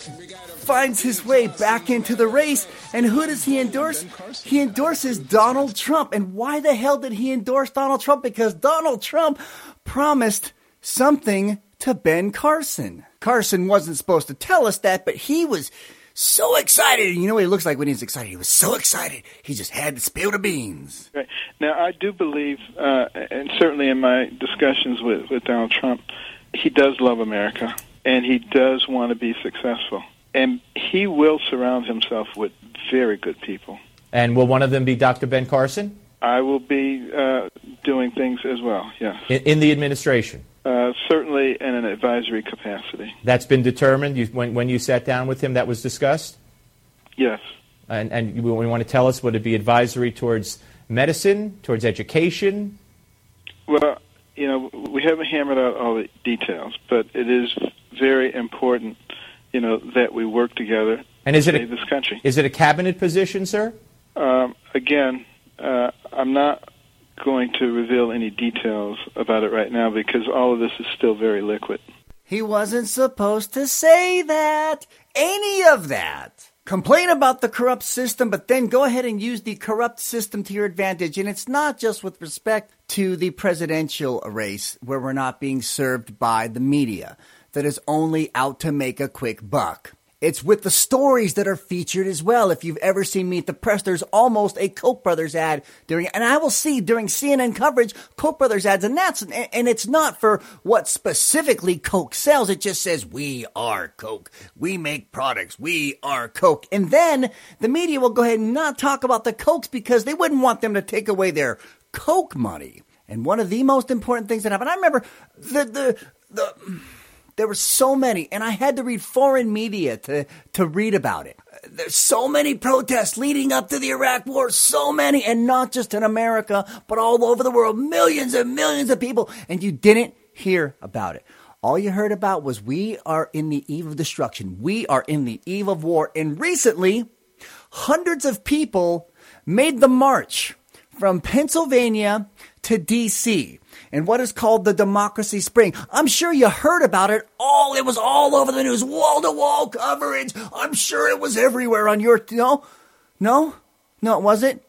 finds his way back into the race, and who does he endorse? He endorses Donald Trump. And why the hell did he endorse Donald Trump? Because Donald Trump promised something to Ben Carson. Carson wasn't supposed to tell us that, but he was so excited. You know what he looks like when he's excited? He was so excited, he just had to spill the beans. Right. Now, I do believe, uh, and certainly in my discussions with, with Donald Trump, he does love America, and he does want to be successful. And he will surround himself with very good people. And will one of them be Doctor Ben Carson? I will be uh, doing things as well, yes. In, in the administration? Uh, certainly in an advisory capacity. That's been determined? You, when, when you sat down with him, that was discussed? Yes. And, and you, you want to tell us, would it be advisory towards medicine, towards education? Well, you know, we haven't hammered out all the details, but it is very important, you know, that we work together and is to it save a, this country. Is it a cabinet position, sir? Um, again, uh, I'm not going to reveal any details about it right now because all of this is still very liquid. He wasn't supposed to say that. Any of that. Complain about the corrupt system, but then go ahead and use the corrupt system to your advantage. And it's not just with respect to the presidential race where we're not being served by the media that is only out to make a quick buck. It's with the stories that are featured as well. If you've ever seen Meet the Press, there's almost a Koch brothers ad during, and I will see during C N N coverage, Koch brothers ads, and that's, and it's not for what specifically Coke sells. It just says, we are Coke. We make products. We are Coke. And then the media will go ahead and not talk about the Cokes because they wouldn't want them to take away their Coke money. And one of the most important things that happened, I remember the, the, the, there were so many, and I had to read foreign media to, to read about it. There's so many protests leading up to the Iraq War, so many, and not just in America, but all over the world, millions and millions of people, and you didn't hear about it. All you heard about was we are in the eve of destruction. We are in the eve of war. And recently, hundreds of people made the march from Pennsylvania to D C in what is called the Democracy Spring. I'm sure you heard about it all. It was all over the news, wall-to-wall coverage. I'm sure it was everywhere on your... No? No? No, it wasn't?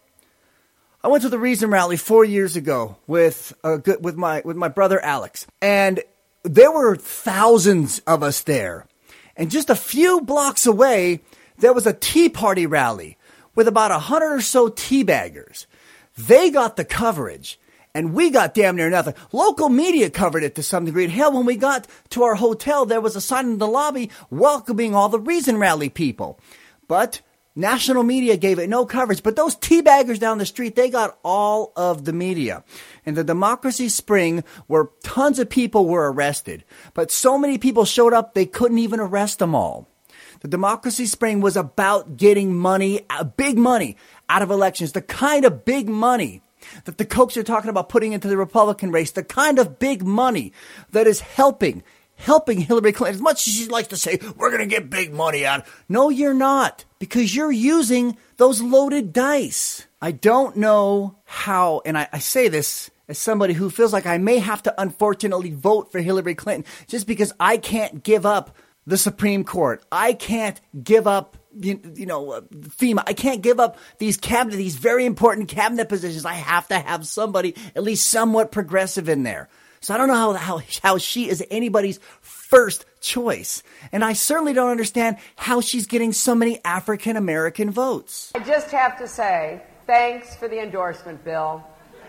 I went to the Reason Rally four years ago with uh, with my with my brother Alex, and there were thousands of us there. And just a few blocks away, there was a Tea Party rally with about a hundred or so teabaggers. They got the coverage, and we got damn near nothing. Local media covered it to some degree. And hell, when we got to our hotel, there was a sign in the lobby welcoming all the Reason Rally people. But National media gave it no coverage, but those teabaggers down the street, they got all of the media. And the Democracy Spring, where tons of people were arrested, but so many people showed up, they couldn't even arrest them all. The Democracy Spring was about getting money, big money, out of elections, the kind of big money that the Kochs are talking about putting into the Republican race, the kind of big money that is helping, helping Hillary Clinton. As much as she likes to say, we're going to get big money out. No, you're not, because you're using those loaded dice. I don't know how, and I, I say this as somebody who feels like I may have to unfortunately vote for Hillary Clinton just because I can't give up the Supreme Court. I can't give up, you, you know, uh, FEMA. I can't give up these cabinet, these very important cabinet positions. I have to have somebody at least somewhat progressive in there. So I don't know how, how, how she is anybody's first choice. And I certainly don't understand how she's getting so many African American votes. I just have to say, thanks for the endorsement, Bill.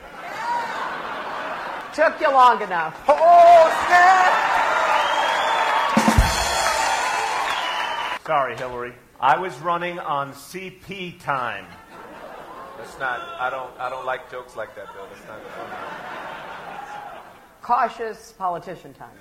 Took you long enough. Oh, snap! Sorry, Hillary. I was running on C P time. That's not, I don't, I don't like jokes like that, Bill. That's not funny. Cautious politician time.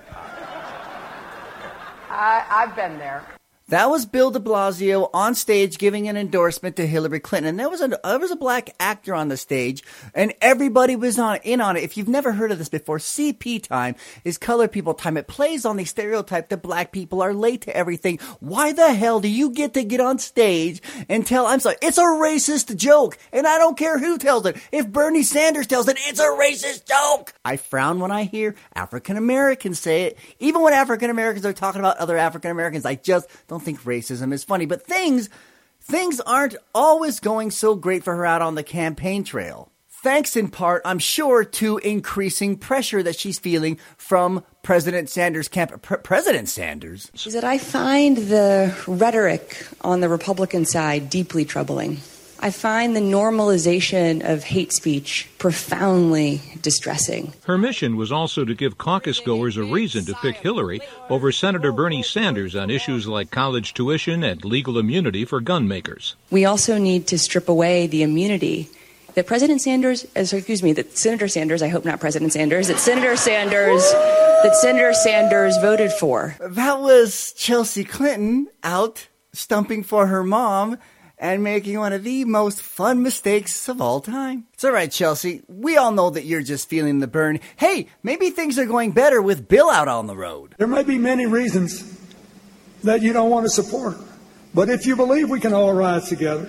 I, I've been there. That was Bill de Blasio on stage giving an endorsement to Hillary Clinton. And there was a, there was a black actor on the stage, and everybody was on in on it. If you've never heard of this before, C P time is colored people time. It plays on the stereotype that black people are late to everything. Why the hell do you get to get on stage and tell, I'm sorry, it's a racist joke, and I don't care who tells it. If Bernie Sanders tells it, it's a racist joke. I frown when I hear African Americans say it. Even when African Americans are talking about other African Americans, I just don't think racism is funny. But things things aren't always going so great for her out on the campaign trail. Thanks in part, I'm sure, to increasing pressure that she's feeling from President Sanders' camp. Pre- President Sanders? Is that I find the rhetoric on the Republican side deeply troubling. I find the normalization of hate speech profoundly distressing. Her mission was also to give caucus goers a reason to pick Hillary over Senator Bernie Sanders on issues like college tuition and legal immunity for gun makers. We also need to strip away the immunity that President Sanders, uh, excuse me, that Senator Sanders, I hope not President Sanders, that Senator Sanders, that Senator Sanders voted for. That was Chelsea Clinton out stumping for her mom and making one of the most fun mistakes of all time. It's all right, Chelsea. We all know that you're just feeling the burn. Hey, maybe things are going better with Bill out on the road. There may be many reasons that you don't want to support her. But if you believe we can all rise together,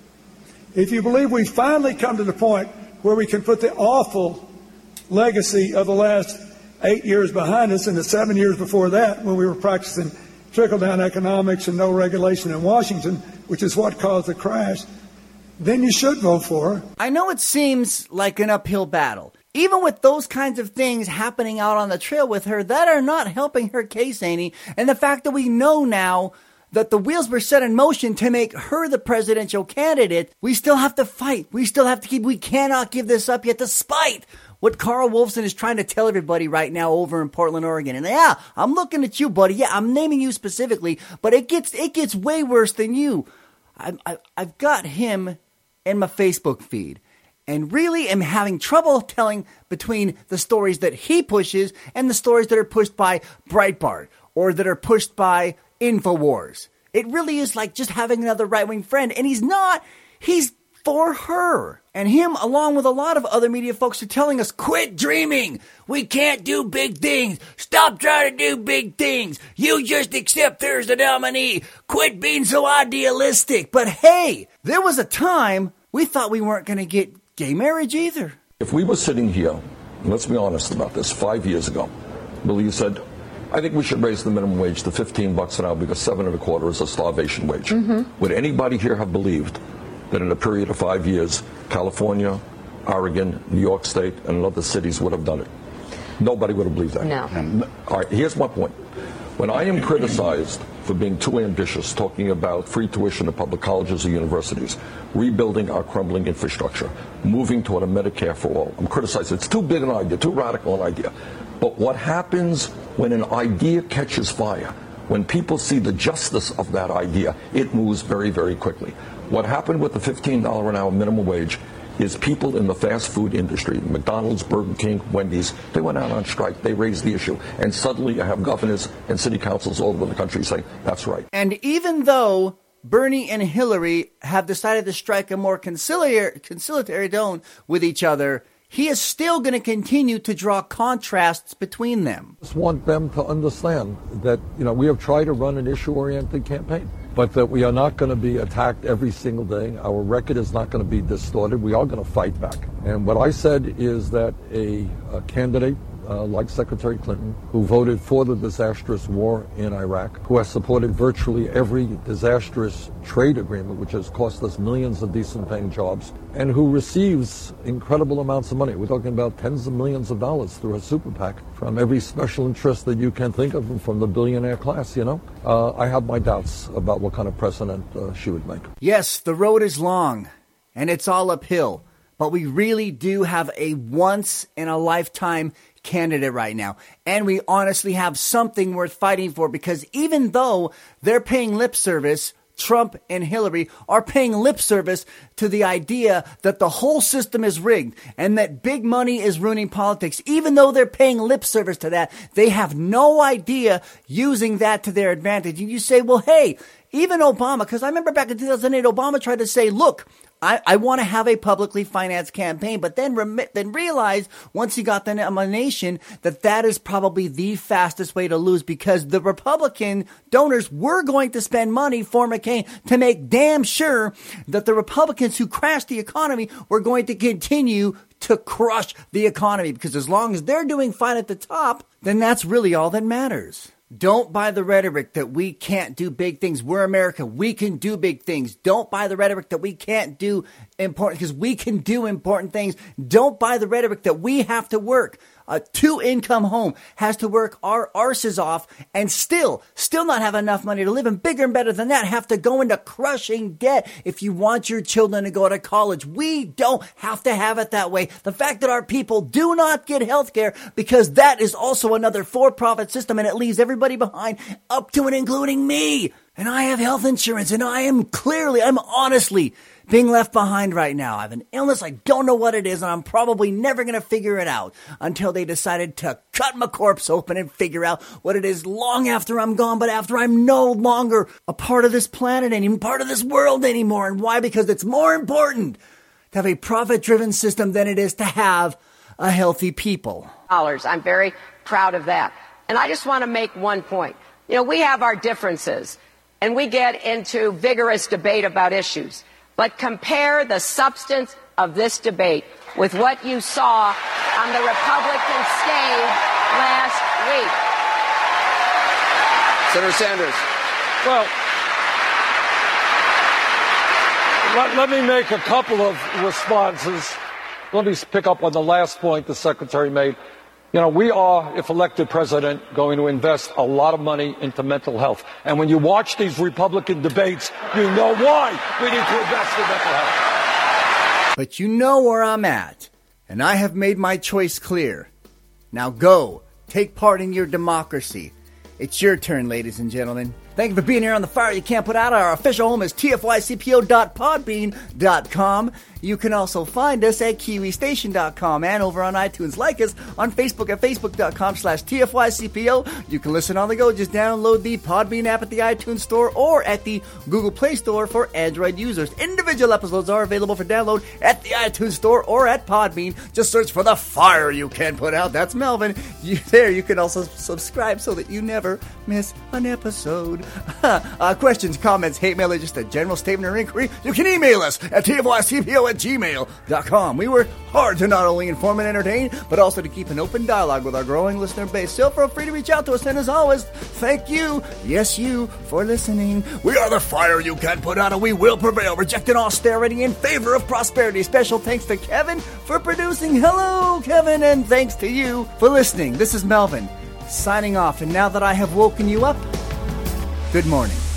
if you believe we've finally come to the point where we can put the awful legacy of the last eight years behind us and the seven years before that when we were practicing trickle-down economics and no regulation in Washington, which is what caused the crash, then you should vote for her. I know it seems like an uphill battle. Even with those kinds of things happening out on the trail with her, that are not helping her case, Annie. And the fact that we know now that the wheels were set in motion to make her the presidential candidate, we still have to fight. We still have to keep, we cannot give this up yet, despite what Carl Wolfson is trying to tell everybody right now over in Portland, Oregon. And yeah, I'm looking at you, buddy. Yeah, I'm naming you specifically, but it gets it gets way worse than you. I, I, I've got him in my Facebook feed and really am having trouble telling between the stories that he pushes and the stories that are pushed by Breitbart or that are pushed by InfoWars. It really is like just having another right-wing friend, and he's not. He's for her. And him, along with a lot of other media folks, are telling us, quit dreaming. We can't do big things. Stop trying to do big things. You just accept her as the nominee. Quit being so idealistic. But hey, there was a time we thought we weren't going to get gay marriage either. If we were sitting here, let's be honest about this, five years ago, Bill, you said, I think we should raise the minimum wage to fifteen bucks an hour because seven and a quarter is a starvation wage. Mm-hmm. Would anybody here have believed that in a period of five years, California, Oregon, New York State, and other cities would have done it? Nobody would have believed that. No. All right, here's my point. When I am criticized for being too ambitious, talking about free tuition at public colleges or universities, rebuilding our crumbling infrastructure, moving toward a Medicare for all, I'm criticized. It's too big an idea, too radical an idea. But what happens when an idea catches fire? When people see the justice of that idea, it moves very, very quickly. What happened with the fifteen dollars an hour minimum wage is people in the fast food industry, McDonald's, Burger King, Wendy's, they went out on strike. They raised the issue. And suddenly you have governors and city councils all over the country saying, that's right. And even though Bernie and Hillary have decided to strike a more conciliatory, conciliatory tone with each other, he is still going to continue to draw contrasts between them. I just want them to understand that, you know, we have tried to run an issue-oriented campaign, but that we are not going to be attacked every single day. Our record is not going to be distorted. We are going to fight back. And what I said is that a, a candidate uh, like Secretary Clinton, who voted for the disastrous war in Iraq, who has supported virtually every disastrous trade agreement, which has cost us millions of decent-paying jobs, and who receives incredible amounts of money. We're talking about tens of millions of dollars through her super PAC from every special interest that you can think of, from the billionaire class, you know. Uh, I have my doubts about what kind of precedent uh, she would make. Yes, the road is long, and it's all uphill, but we really do have a once-in-a-lifetime candidate right now. And we honestly have something worth fighting for, because even though they're paying lip service, Trump and Hillary are paying lip service to the idea that the whole system is rigged and that big money is ruining politics. Even though they're paying lip service to that, they have no idea using that to their advantage. And you say, well, hey, even Obama, because I remember back in two thousand eight, Obama tried to say, look, I, I want to have a publicly financed campaign, but then rem- then realized once he got the nomination that that is probably the fastest way to lose, because the Republican donors were going to spend money for McCain to make damn sure that the Republicans who crashed the economy were going to continue to crush the economy, because as long as they're doing fine at the top, then that's really all that matters. Don't buy the rhetoric that we can't do big things. We're America. We can do big things. Don't buy the rhetoric that we can't do important, because we can do important things. Don't buy the rhetoric that we have to work. A two-income home has to work our arses off and still, still not have enough money to live, and bigger and better than that, have to go into crushing debt if you want your children to go to college. We don't have to have it that way. The fact that our people do not get health care, because that is also another for-profit system, and it leaves everybody behind, up to and including me. And I have health insurance, and I am clearly, I'm honestly being left behind right now. I have an illness. I don't know what it is, and I'm probably never going to figure it out until they decided to cut my corpse open and figure out what it is long after I'm gone, but after I'm no longer a part of this planet anymore, part of this world anymore. And why? Because it's more important to have a profit-driven system than it is to have a healthy people. I'm very proud of that. And I just want to make one point. You know, we have our differences, and we get into vigorous debate about issues. But compare the substance of this debate with what you saw on the Republican stage last week. Senator Sanders. Well, let, let me make a couple of responses. Let me pick up on the last point the Secretary made. You know, we are, if elected president, going to invest a lot of money into mental health. And when you watch these Republican debates, you know why we need to invest in mental health. But you know where I'm at, and I have made my choice clear. Now go, take part in your democracy. It's your turn, ladies and gentlemen. Thank you for being here on The Fire You Can't Put Out. Our official home is T F Y C P O dot podbean dot com. You can also find us at Kiwi Station dot com and over on iTunes. Like us on Facebook at Facebook dot com slash T F Y C P O. You can listen on the go. Just download the Podbean app at the iTunes Store or at the Google Play Store for Android users. Individual episodes are available for download at the iTunes Store or at Podbean. Just search for The Fire You Can't Put Out. That's Melvin. You, there you can also subscribe so that you never miss an episode. uh, questions, comments, hate mail, or just a general statement or inquiry, you can email us at T F Y C P O at gmail dot com. We work hard to not only inform and entertain, but also to keep an open dialogue with our growing listener base. So feel free to reach out to us, and as always, thank you, yes you, for listening. We are the fire you can't put out, and we will prevail, rejecting austerity in favor of prosperity. Special thanks to Kevin for producing. Hello, Kevin, and thanks to you for listening. This is Melvin, signing off, and now that I have woken you up, good morning.